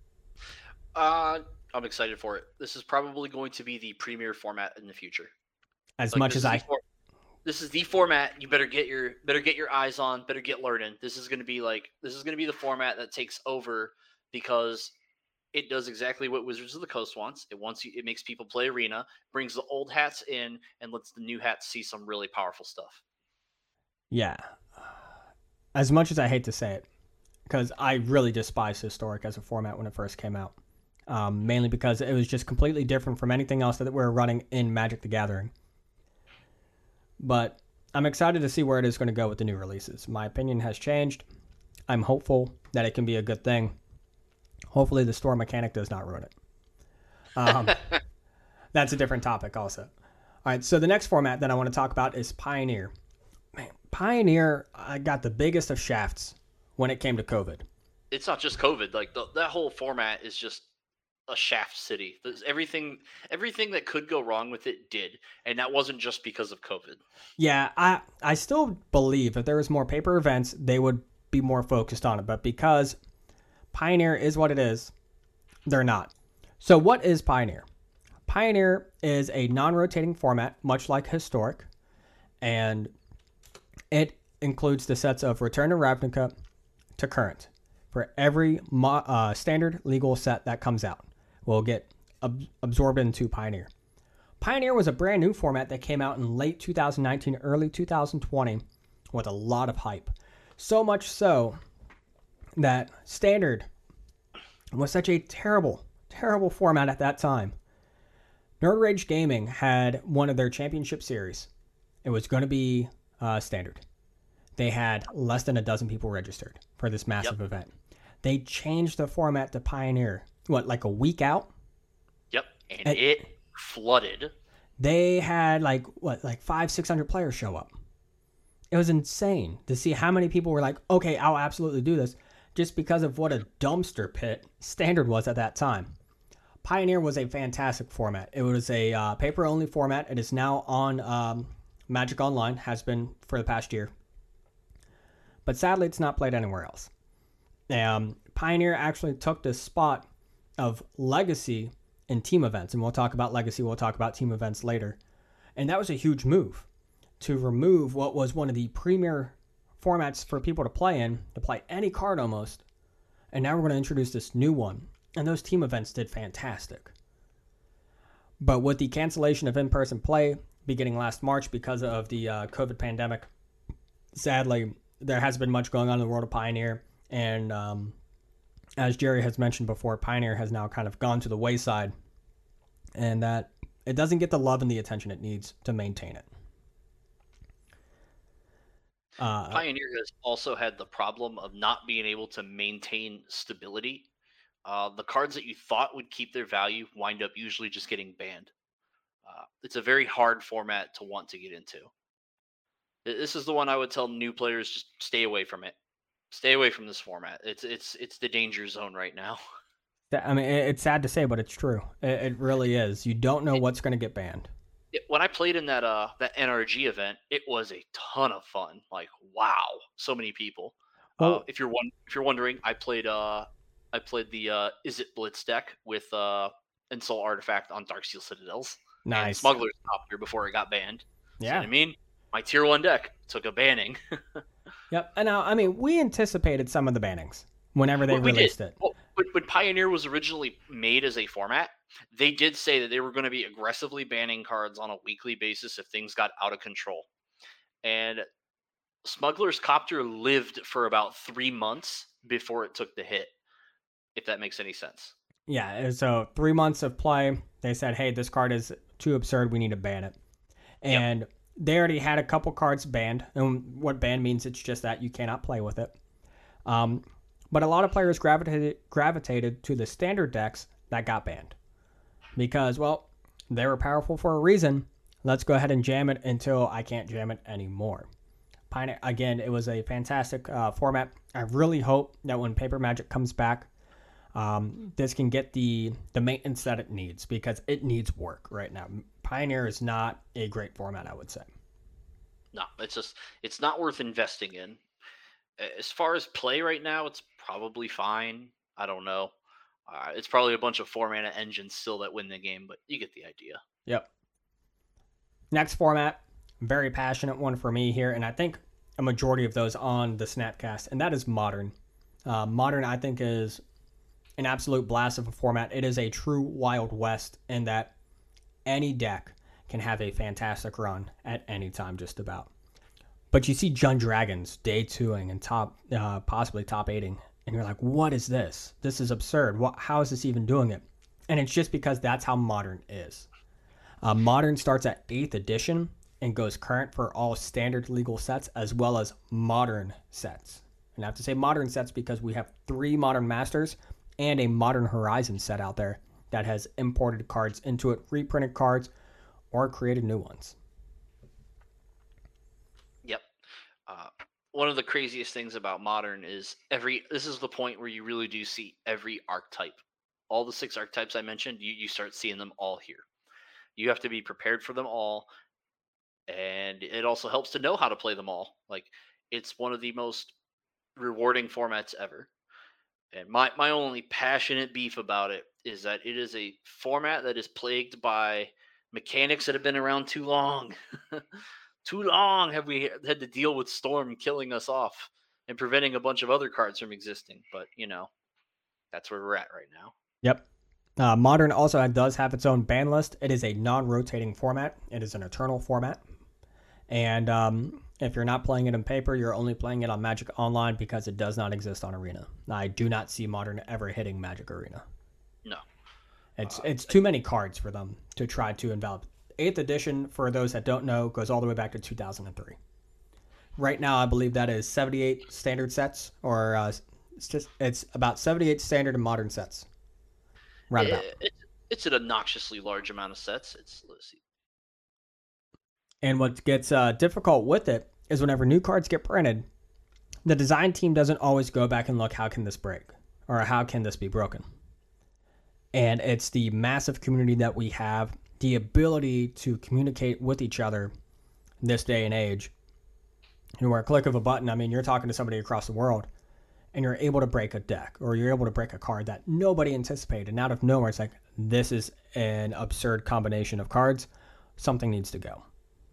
Uh, I'm excited for it. This is probably going to be the premier format in the future. As like, much as I... For- this is the format you better get your better get your eyes on, better get learning. This is going to be like this is going to be the format that takes over because it does exactly what Wizards of the Coast wants. It wants you. It makes people play Arena, brings the old hats in, and lets the new hats see some really powerful stuff. Yeah. As much as I hate to say it, because I really despise Historic as a format when it first came out, um, mainly because it was just completely different from anything else that we were running in Magic the Gathering. But I'm excited to see where it is going to go with the new releases. My opinion has changed. I'm hopeful that it can be a good thing. Hopefully the store mechanic does not ruin it. Um, that's a different topic also. All right, so the next format that I want to talk about is Pioneer. Man, Pioneer, I got the biggest of shafts when it came to COVID. It's not just COVID. Like the, that whole format is just a shaft city. There's everything, everything that could go wrong with it did, and that wasn't just because of COVID. Yeah, I I still believe if there was more paper events, they would be more focused on it. But because Pioneer is what it is, they're not. So what is Pioneer? Pioneer is a non-rotating format, much like Historic, and it includes the sets of Return to Ravnica to Current. For every mo- uh, standard legal set that comes out will get ab- absorbed into Pioneer. Pioneer was a brand new format that came out in late two thousand nineteen, early two thousand twenty with a lot of hype. So much so that Standard was such a terrible, terrible format at that time. Nerd Rage Gaming had one of their championship series. It was going to be uh, Standard. They had less than a dozen people registered for this massive yep. event. They changed the format to Pioneer, what, like a week out? Yep, and, and it flooded. They had like, what, like five, six hundred players show up. It was insane to see how many people were like, okay, I'll absolutely do this, just because of what a dumpster pit Standard was at that time. Pioneer was a fantastic format. It was a uh, paper-only format. It is now on um, Magic Online, has been for the past year. but sadly it's not played anywhere else. Um, Pioneer actually took this spot of Legacy in team events, and we'll talk about Legacy, we'll talk about team events later. And that was a huge move to remove what was one of the premier formats for people to play in, to play any card almost. And now we're going to introduce this new one. And those team events did fantastic. But with the cancellation of in-person play beginning last March because of the uh, COVID pandemic, sadly, there hasn't been much going on in the world of Pioneer. And um, as Jerry has mentioned before, Pioneer has now kind of gone to the wayside. And that it doesn't get the love and the attention it needs to maintain it. Uh, Pioneer has also had the problem of not being able to maintain stability. Uh, the cards that you thought would keep their value wind up usually just getting banned. Uh, it's a very hard format to want to get into. This is the one I would tell new players, just stay away from it. Stay away from this format. It's it's it's the danger zone right now. I mean, it's sad to say, but it's true. It, it really is. You don't know what's going to get banned. It, when I played in that uh that N R G event, it was a ton of fun. Like, wow, so many people. Well, uh, if you're one, if you're wondering, I played uh I played the uh Is It Blitz deck with uh Insult Artifact on Darksteel Citadels. Nice. And Smuggler's Copter before it got banned. Yeah. See what I mean? My tier one deck took a banning. Yep. And now, I mean, we anticipated some of the bannings whenever they well, we released did. it. Well, when, when Pioneer was originally made as a format, they did say that they were going to be aggressively banning cards on a weekly basis if things got out of control. And Smuggler's Copter lived for about three months before it took the hit, if that makes any sense. Yeah, so three months of play, they said, hey, this card is too absurd, we need to ban it. And yep. They already had a couple cards banned, and what ban means, it's just that you cannot play with it. Um, but a lot of players gravitated, gravitated to the standard decks that got banned. Because, well, they were powerful for a reason. Let's go ahead and jam it until I can't jam it anymore. Pioneer, again, it was a fantastic uh, format. I really hope that when Paper Magic comes back, um, this can get the, the maintenance that it needs, because it needs work right now. Pioneer is not a great format, I would say. No, it's just, it's not worth investing in. As far as play right now, it's probably fine. I don't know. Uh, it's probably a bunch of four-mana engines still that win the game, but you get the idea. Yep. Next format, very passionate one for me here, and I think a majority of those on the Snapcast, and that is Modern. Uh, Modern, I think, is an absolute blast of a format. It is a true Wild West in that any deck can have a fantastic run at any time, just about. But you see Jund Dragons day twoing and top, uh, possibly top eighting, and you're like, what is this? This is absurd. What, how is this even doing it? And it's just because that's how Modern is. Uh, Modern starts at eighth edition and goes current for all standard legal sets as well as modern sets. And I have to say modern sets because we have three Modern Masters and a Modern Horizon set out there that has imported cards into it, reprinted cards, or created new ones. Yep. Uh, one of the craziest things about Modern is every, this is the point where you really do see every archetype. All the six archetypes I mentioned, you, you start seeing them all here. You have to be prepared for them all. And it also helps to know how to play them all. Like, it's one of the most rewarding formats ever. And my, my only passionate beef about it is that it is a format that is plagued by mechanics that have been around too long. Too long have we had to deal with Storm killing us off and preventing a bunch of other cards from existing. But, you know, that's where we're at right now. Yep. Uh, Modern also does have its own ban list. It is a non-rotating format. It is an eternal format. And um, if you're not playing it in paper, you're only playing it on Magic Online because it does not exist on Arena. I do not see Modern ever hitting Magic Arena. No. It's uh, it's too many cards for them to try to envelop. eighth edition, for those that don't know, goes all the way back to two thousand three. Right now, I believe that is seventy-eight standard sets, or uh, it's just it's about seventy-eight standard and modern sets. Right about. It, it's an obnoxiously large amount of sets. It's let's see. And what gets uh, difficult with it is whenever new cards get printed, the design team doesn't always go back and look, how can this break? Or how can this be broken? And it's the massive community that we have, the ability to communicate with each other this day and age, And where a click of a button, I mean, you're talking to somebody across the world and you're able to break a deck or you're able to break a card that nobody anticipated. And out of nowhere, it's like, this is an absurd combination of cards. Something needs to go.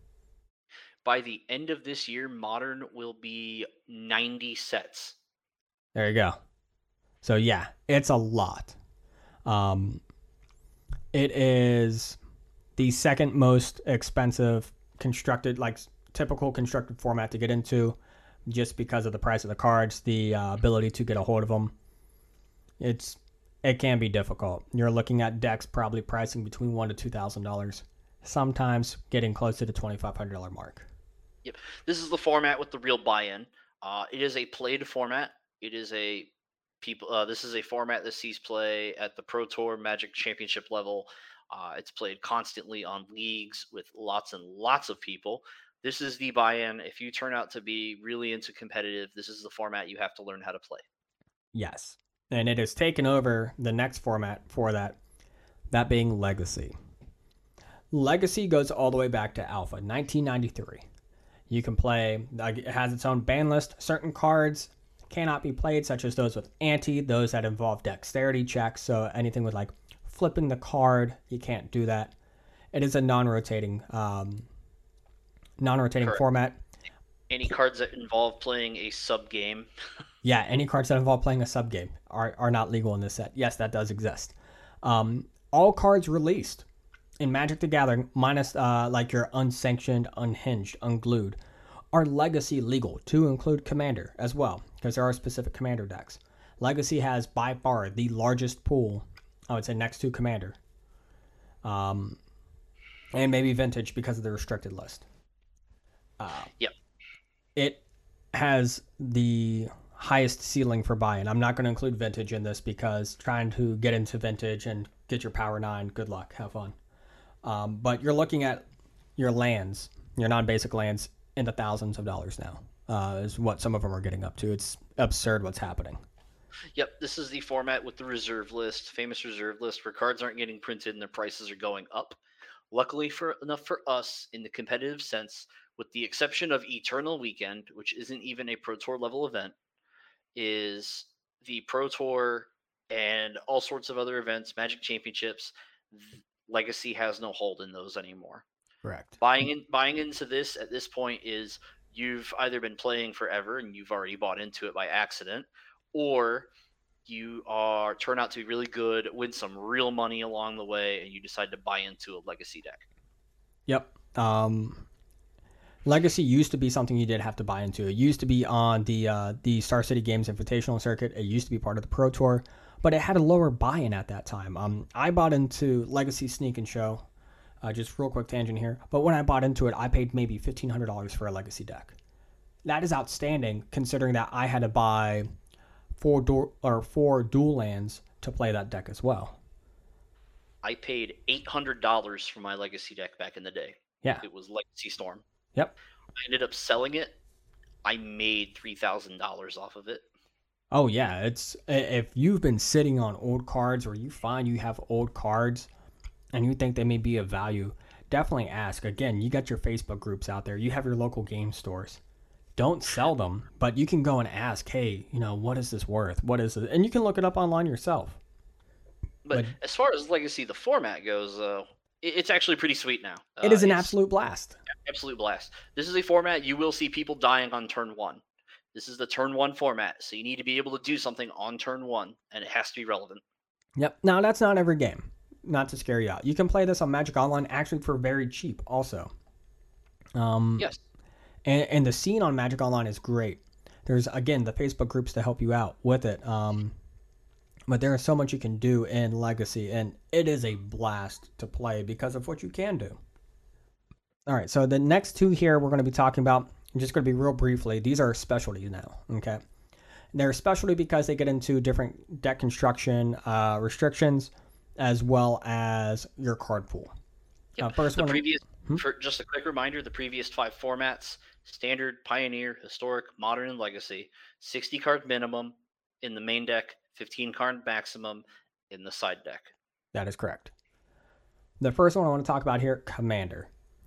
By the end of this year, Modern will be ninety sets. There you go. So yeah, it's a lot. Um, it is the second most expensive constructed, like typical constructed format to get into, just because of the price of the cards, the uh, ability to get a hold of them. It's it can be difficult. You're looking at decks probably pricing between one to two thousand dollars, sometimes getting close to the twenty five hundred dollar mark. Yep, this is the format with the real buy-in. Uh, it is a played format. It is a people. Uh, this is a format that sees play at the Pro Tour Magic Championship level. Uh, it's played constantly on leagues with lots and lots of people. This is the buy-in. If you turn out to be really into competitive, this is the format you have to learn how to play. Yes. And it has taken over the next format for that, that being Legacy. Legacy goes all the way back to Alpha, nineteen ninety-three. You can play, it has its own ban list. Certain cards cannot be played, such as those with ante, those that involve dexterity checks. So anything with like flipping the card, you can't do that. It is a non-rotating um, non-rotating Correct. format. Any cards that involve playing a sub game. Yeah, any cards that involve playing a sub game are, are not legal in this set. Yes, that does exist. Um, all cards released in Magic the Gathering, minus uh, like your unsanctioned, unhinged, unglued, are Legacy legal, to include Commander as well, because there are specific Commander decks. Legacy has by far the largest pool, I would say, next to Commander. Um, and maybe Vintage because of the restricted list. Uh, yep. It has the highest ceiling for buy-in. I'm not going to include Vintage in this because trying to get into Vintage and get your Power nine, good luck, have fun. Um, but you're looking at your lands, your non-basic lands, in the thousands of dollars now, uh, is what some of them are getting up to. It's absurd what's happening. Yep, this is the format with the reserve list, famous reserve list, where cards aren't getting printed and their prices are going up. Luckily for enough for us, in the competitive sense, with the exception of Eternal Weekend, which isn't even a Pro Tour level event, is the Pro Tour and all sorts of other events, Magic Championships, Legacy has no hold in those anymore. Correct. Buying in, buying into this at this point is you've either been playing forever and you've already bought into it by accident, or you are turn out to be really good, win some real money along the way, and you decide to buy into a Legacy deck. Yep. Um, Legacy used to be something you did have to buy into. It used to be on the uh, the Star City Games Invitational circuit. It used to be part of the Pro Tour, but it had a lower buy-in at that time. Um, I bought into Legacy Sneak and Show. Uh, just real quick tangent here. But when I bought into it, I paid maybe fifteen hundred dollars for a Legacy deck. That is outstanding, considering that I had to buy four door or four dual lands to play that deck as well. I paid eight hundred dollars for my Legacy deck back in the day. Yeah. It was Legacy Storm. Yep. I ended up selling it. I made three thousand dollars off of it. Oh yeah, it's if you've been sitting on old cards or you find you have old cards and you think they may be of value, definitely ask. Again, you got your Facebook groups out there. You have your local game stores. Don't sell them, but you can go and ask, hey, you know, what is this worth? What is it? And you can look it up online yourself. But, But as far as Legacy, the format goes, uh, it, it's actually pretty sweet now. it is Uh, an it's absolute blast. absolute blast. This is a format you will see people dying on turn one. This is the turn one format, so you need to be able to do something on turn one, and it has to be relevant. Yep. Now, that's not every game. Not to scare you out. You can play this on Magic Online actually for very cheap also. Um, Yes. And, and the scene on Magic Online is great. There's, again, the Facebook groups to help you out with it. Um, but there is so much you can do in Legacy, and it is a blast to play because of what you can do. All right, so the next two here we're going to be talking about, I'm just going to be real briefly. These are specialties now, okay? They're specialty because they get into different deck construction uh, restrictions as well as your card pool. Yep. Uh, first the one, previous, Hmm? for just a quick reminder, the previous five formats: Standard, Pioneer, Historic, Modern, and Legacy. sixty card minimum in the main deck, fifteen card maximum in the side deck. that is correct. The first one I want to talk about here, Commander.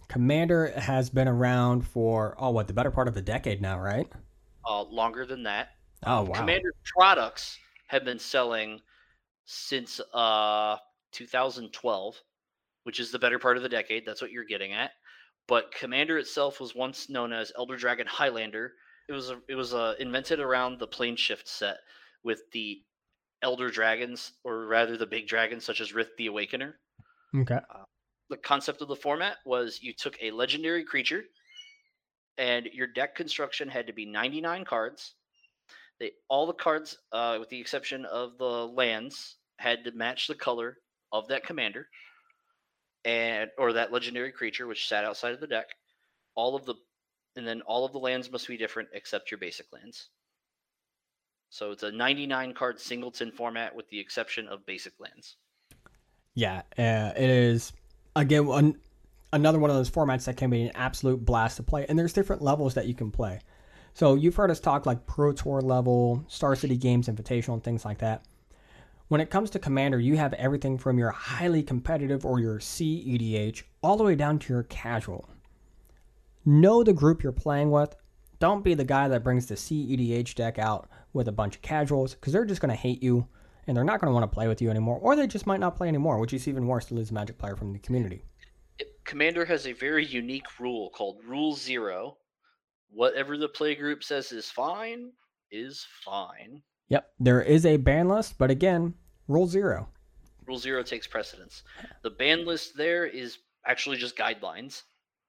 Commander has been around for, oh, what, the better part of a decade now, right? Uh, longer than that. Oh, Um, wow. Commander products have been selling since uh, two thousand twelve, which is the better part of the decade. That's what you're getting at. But Commander itself was once known as Elder Dragon Highlander. It was a, it was uh, invented around the Plane Shift set with the Elder Dragons, or rather the big dragons such as Rith the Awakener. Okay. Uh, the concept of the format was you took a legendary creature, and your deck construction had to be ninety-nine cards. They all the cards, uh, with the exception of the lands, had to match the color of that commander and or that legendary creature which sat outside of the deck. All of the and then all of the lands must be different except your basic lands. So it's a ninety-nine card singleton format with the exception of basic lands. Yeah, uh, it is, again, one, another one of those formats that can be an absolute blast to play. And there's different levels that you can play. So you've heard us talk like Pro Tour level, Star City Games Invitational, and things like that. When it comes to Commander, you have everything from your highly competitive or your C E D H all the way down to your casual. Know the group you're playing with. Don't be the guy that brings the C E D H deck out with a bunch of casuals, because they're just going to hate you and they're not going to want to play with you anymore, or they just might not play anymore, which is even worse to lose a Magic player from the community. Commander has a very unique rule called Rule Zero. Whatever the play group says is fine is fine. Yep, there is a ban list, but again, Rule Zero. Rule Zero takes precedence. The ban list there is actually just guidelines.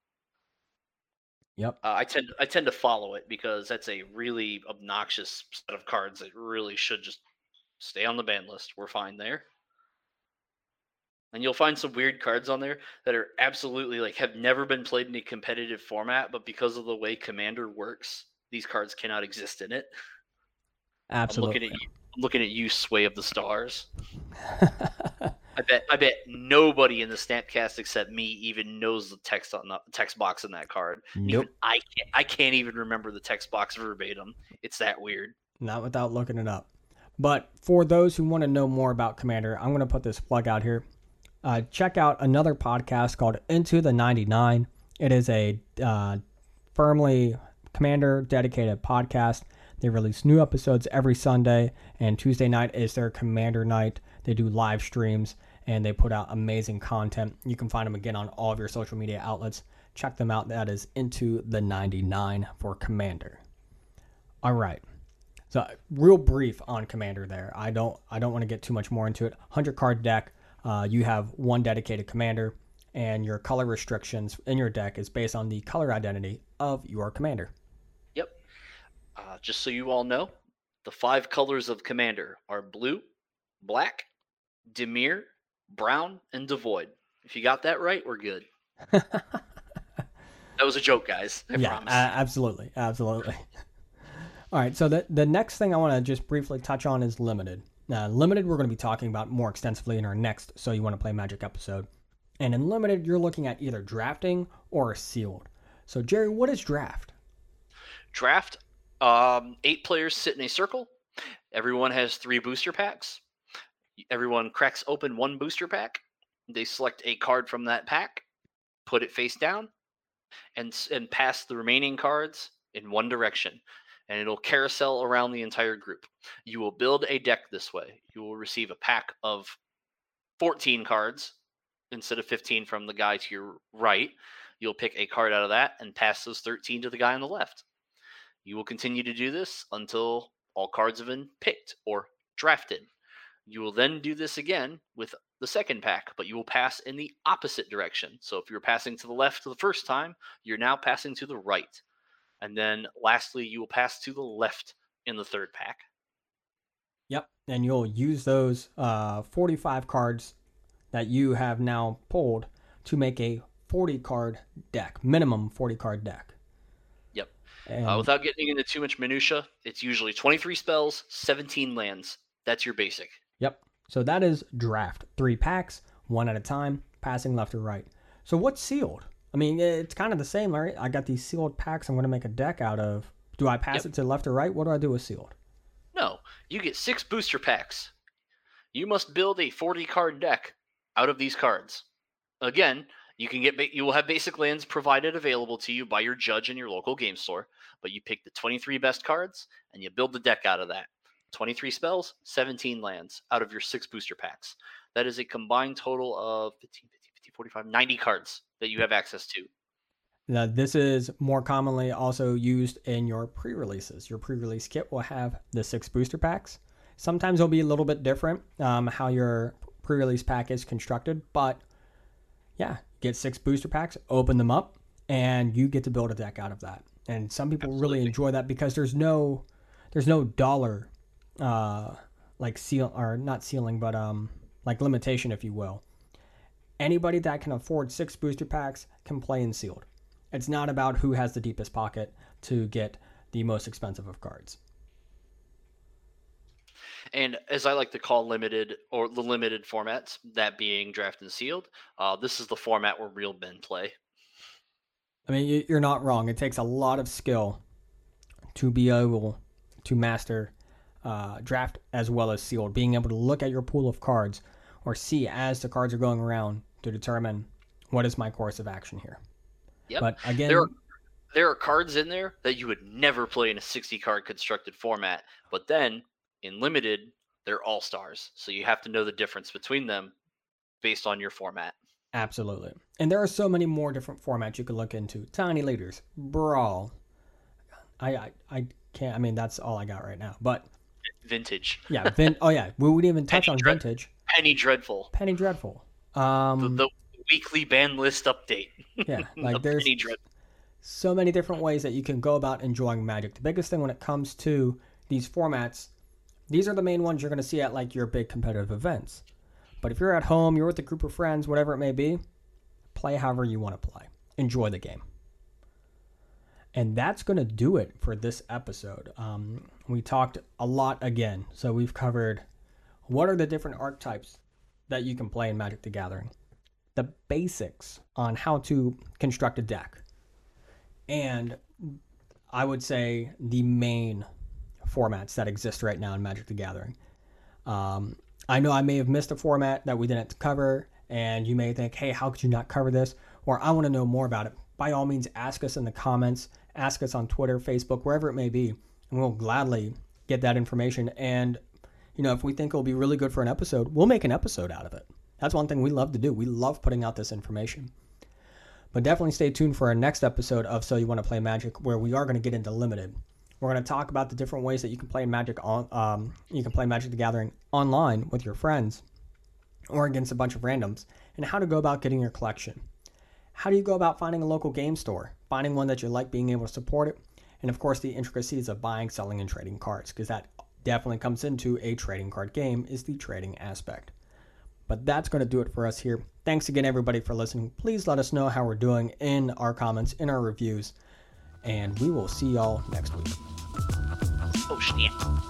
Yep. Uh, I tend I tend to follow it because that's a really obnoxious set of cards that really should just stay on the ban list. We're fine there. And you'll find some weird cards on there that are absolutely like have never been played in a competitive format, but because of the way Commander works, these cards cannot exist in it. Absolutely. I'm looking at you. I'm looking at you, Sway of the Stars. I bet. I bet nobody in the Snapcast except me even knows the text on the text box in that card. Nope. Even I can't. I can't even remember the text box verbatim. It's that weird. Not without looking it up. But for those who want to know more about Commander, I'm going to put this plug out here. Uh, check out another podcast called Into the ninety-nine. It is a uh, firmly Commander dedicated podcast. They release new episodes every Sunday, and Tuesday night is their Commander night. They do live streams, and they put out amazing content. You can find them again on all of your social media outlets. Check them out. That is Into the ninety-nine for Commander. All right. So real brief on Commander there. I don't I don't want to get too much more into it. one hundred card deck. Uh, you have one dedicated commander, and your color restrictions in your deck is based on the color identity of your commander. Yep. Uh, just so you all know, the five colors of Commander are blue, black, Dimir, brown, and devoid. If you got that right, we're good. That was a joke, guys. I yeah, promise. Uh, absolutely. Absolutely. All right, so the, the next thing I want to just briefly touch on is Limited. Now, Limited, we're going to be talking about more extensively in our next So You Want to Play Magic episode. And in Limited, you're looking at either drafting or sealed. So, Jerry, what is draft? Draft, um, eight players sit in a circle. Everyone has three booster packs. Everyone cracks open one booster pack. They select a card from that pack, put it face down, and, and pass the remaining cards in one direction. And it'll carousel around the entire group. You will build a deck this way. You will receive a pack of fourteen cards instead of fifteen from the guy to your right. You'll pick a card out of that and pass those thirteen to the guy on the left. You will continue to do this until all cards have been picked or drafted. You will then do this again with the second pack, but you will pass in the opposite direction. So if you're passing to the left the first time, you're now passing to the right. And then lastly, you will pass to the left in the third pack. Yep, and you'll use those uh, forty-five cards that you have now pulled to make a forty card deck, minimum forty card deck. Yep. And, uh, without getting into too much minutia, it's usually twenty-three spells, seventeen lands. That's your basic. Yep. So that is draft. Three packs, one at a time, passing left or right. So what's sealed? I mean, it's kind of the same, right? I got these sealed packs I'm going to make a deck out of. Do I pass Yep. it to left or right? What do I do with sealed? No, you get six booster packs. You must build a forty card deck out of these cards. Again, You can get ba- you will have basic lands provided available to you by your judge in your local game store, but you pick the twenty-three best cards and you build the deck out of that. twenty-three spells, seventeen lands out of your six booster packs. That is a combined total of fifteen, fifteen, fifteen, forty-five, ninety cards that you have access to. Now, this is more commonly also used in your pre-releases. Your pre-release kit will have the six booster packs. Sometimes it'll be a little bit different um, how your pre-release pack is constructed, but yeah, get six booster packs, open them up, and you get to build a deck out of that. And some people Absolutely. really enjoy that because there's no, there's no dollar, uh, like seal or not ceiling, but um, like limitation, if you will. Anybody that can afford six booster packs can play in sealed. It's not about who has the deepest pocket to get the most expensive of cards. And as I like to call limited or the limited formats, that being draft and sealed, uh, this is the format where real men play. I mean, you're not wrong. It takes a lot of skill to be able to master uh, draft as well as sealed. Being able to look at your pool of cards or see as the cards are going around to determine what is my course of action here. Yep. But again, there are, there are cards in there that you would never play in a sixty card constructed format, but then in limited, they're all stars. So you have to know the difference between them based on your format. Absolutely. And there are so many more different formats you could look into. Tiny Leaders, Brawl. I I, I can't, I mean, that's all I got right now. But Vintage. yeah, vin- oh yeah, we wouldn't even touch Penny on Dread- Vintage. Penny Dreadful. Penny Dreadful. Um, The, the weekly ban list update. yeah, like The there's Penny Dreadful. so many different ways that you can go about enjoying Magic. The biggest thing when it comes to these formats, these are the main ones you're going to see at like your big competitive events. But if you're at home, you're with a group of friends, whatever it may be, play however you want to play. Enjoy the game. And that's going to do it for this episode. Um, we talked a lot again. So we've covered what are the different archetypes that you can play in Magic the Gathering, the basics on how to construct a deck, and I would say the main formats that exist right now in Magic the Gathering. Um, I know I may have missed a format that we didn't cover, and you may think, hey, how could you not cover this? Or I want to know more about it. By all means, ask us in the comments, ask us on Twitter, Facebook, wherever it may be, and we'll gladly get that information. And, you know, if we think it'll be really good for an episode, we'll make an episode out of it. That's one thing we love to do. We love putting out this information. But definitely stay tuned for our next episode of So You Want to Play Magic, where we are going to get into limited. We're going to talk about the different ways that you can play Magic on, um, you can play Magic the Gathering online with your friends or against a bunch of randoms, and how to go about getting your collection. How do you go about finding a local game store, finding one that you like, being able to support it, and of course the intricacies of buying, selling, and trading cards, because that definitely comes into a trading card game, is the trading aspect. But that's going to do it for us here. Thanks again, everybody, for listening. Please let us know how we're doing in our comments, in our reviews, and we will see y'all next week. Oh, snap.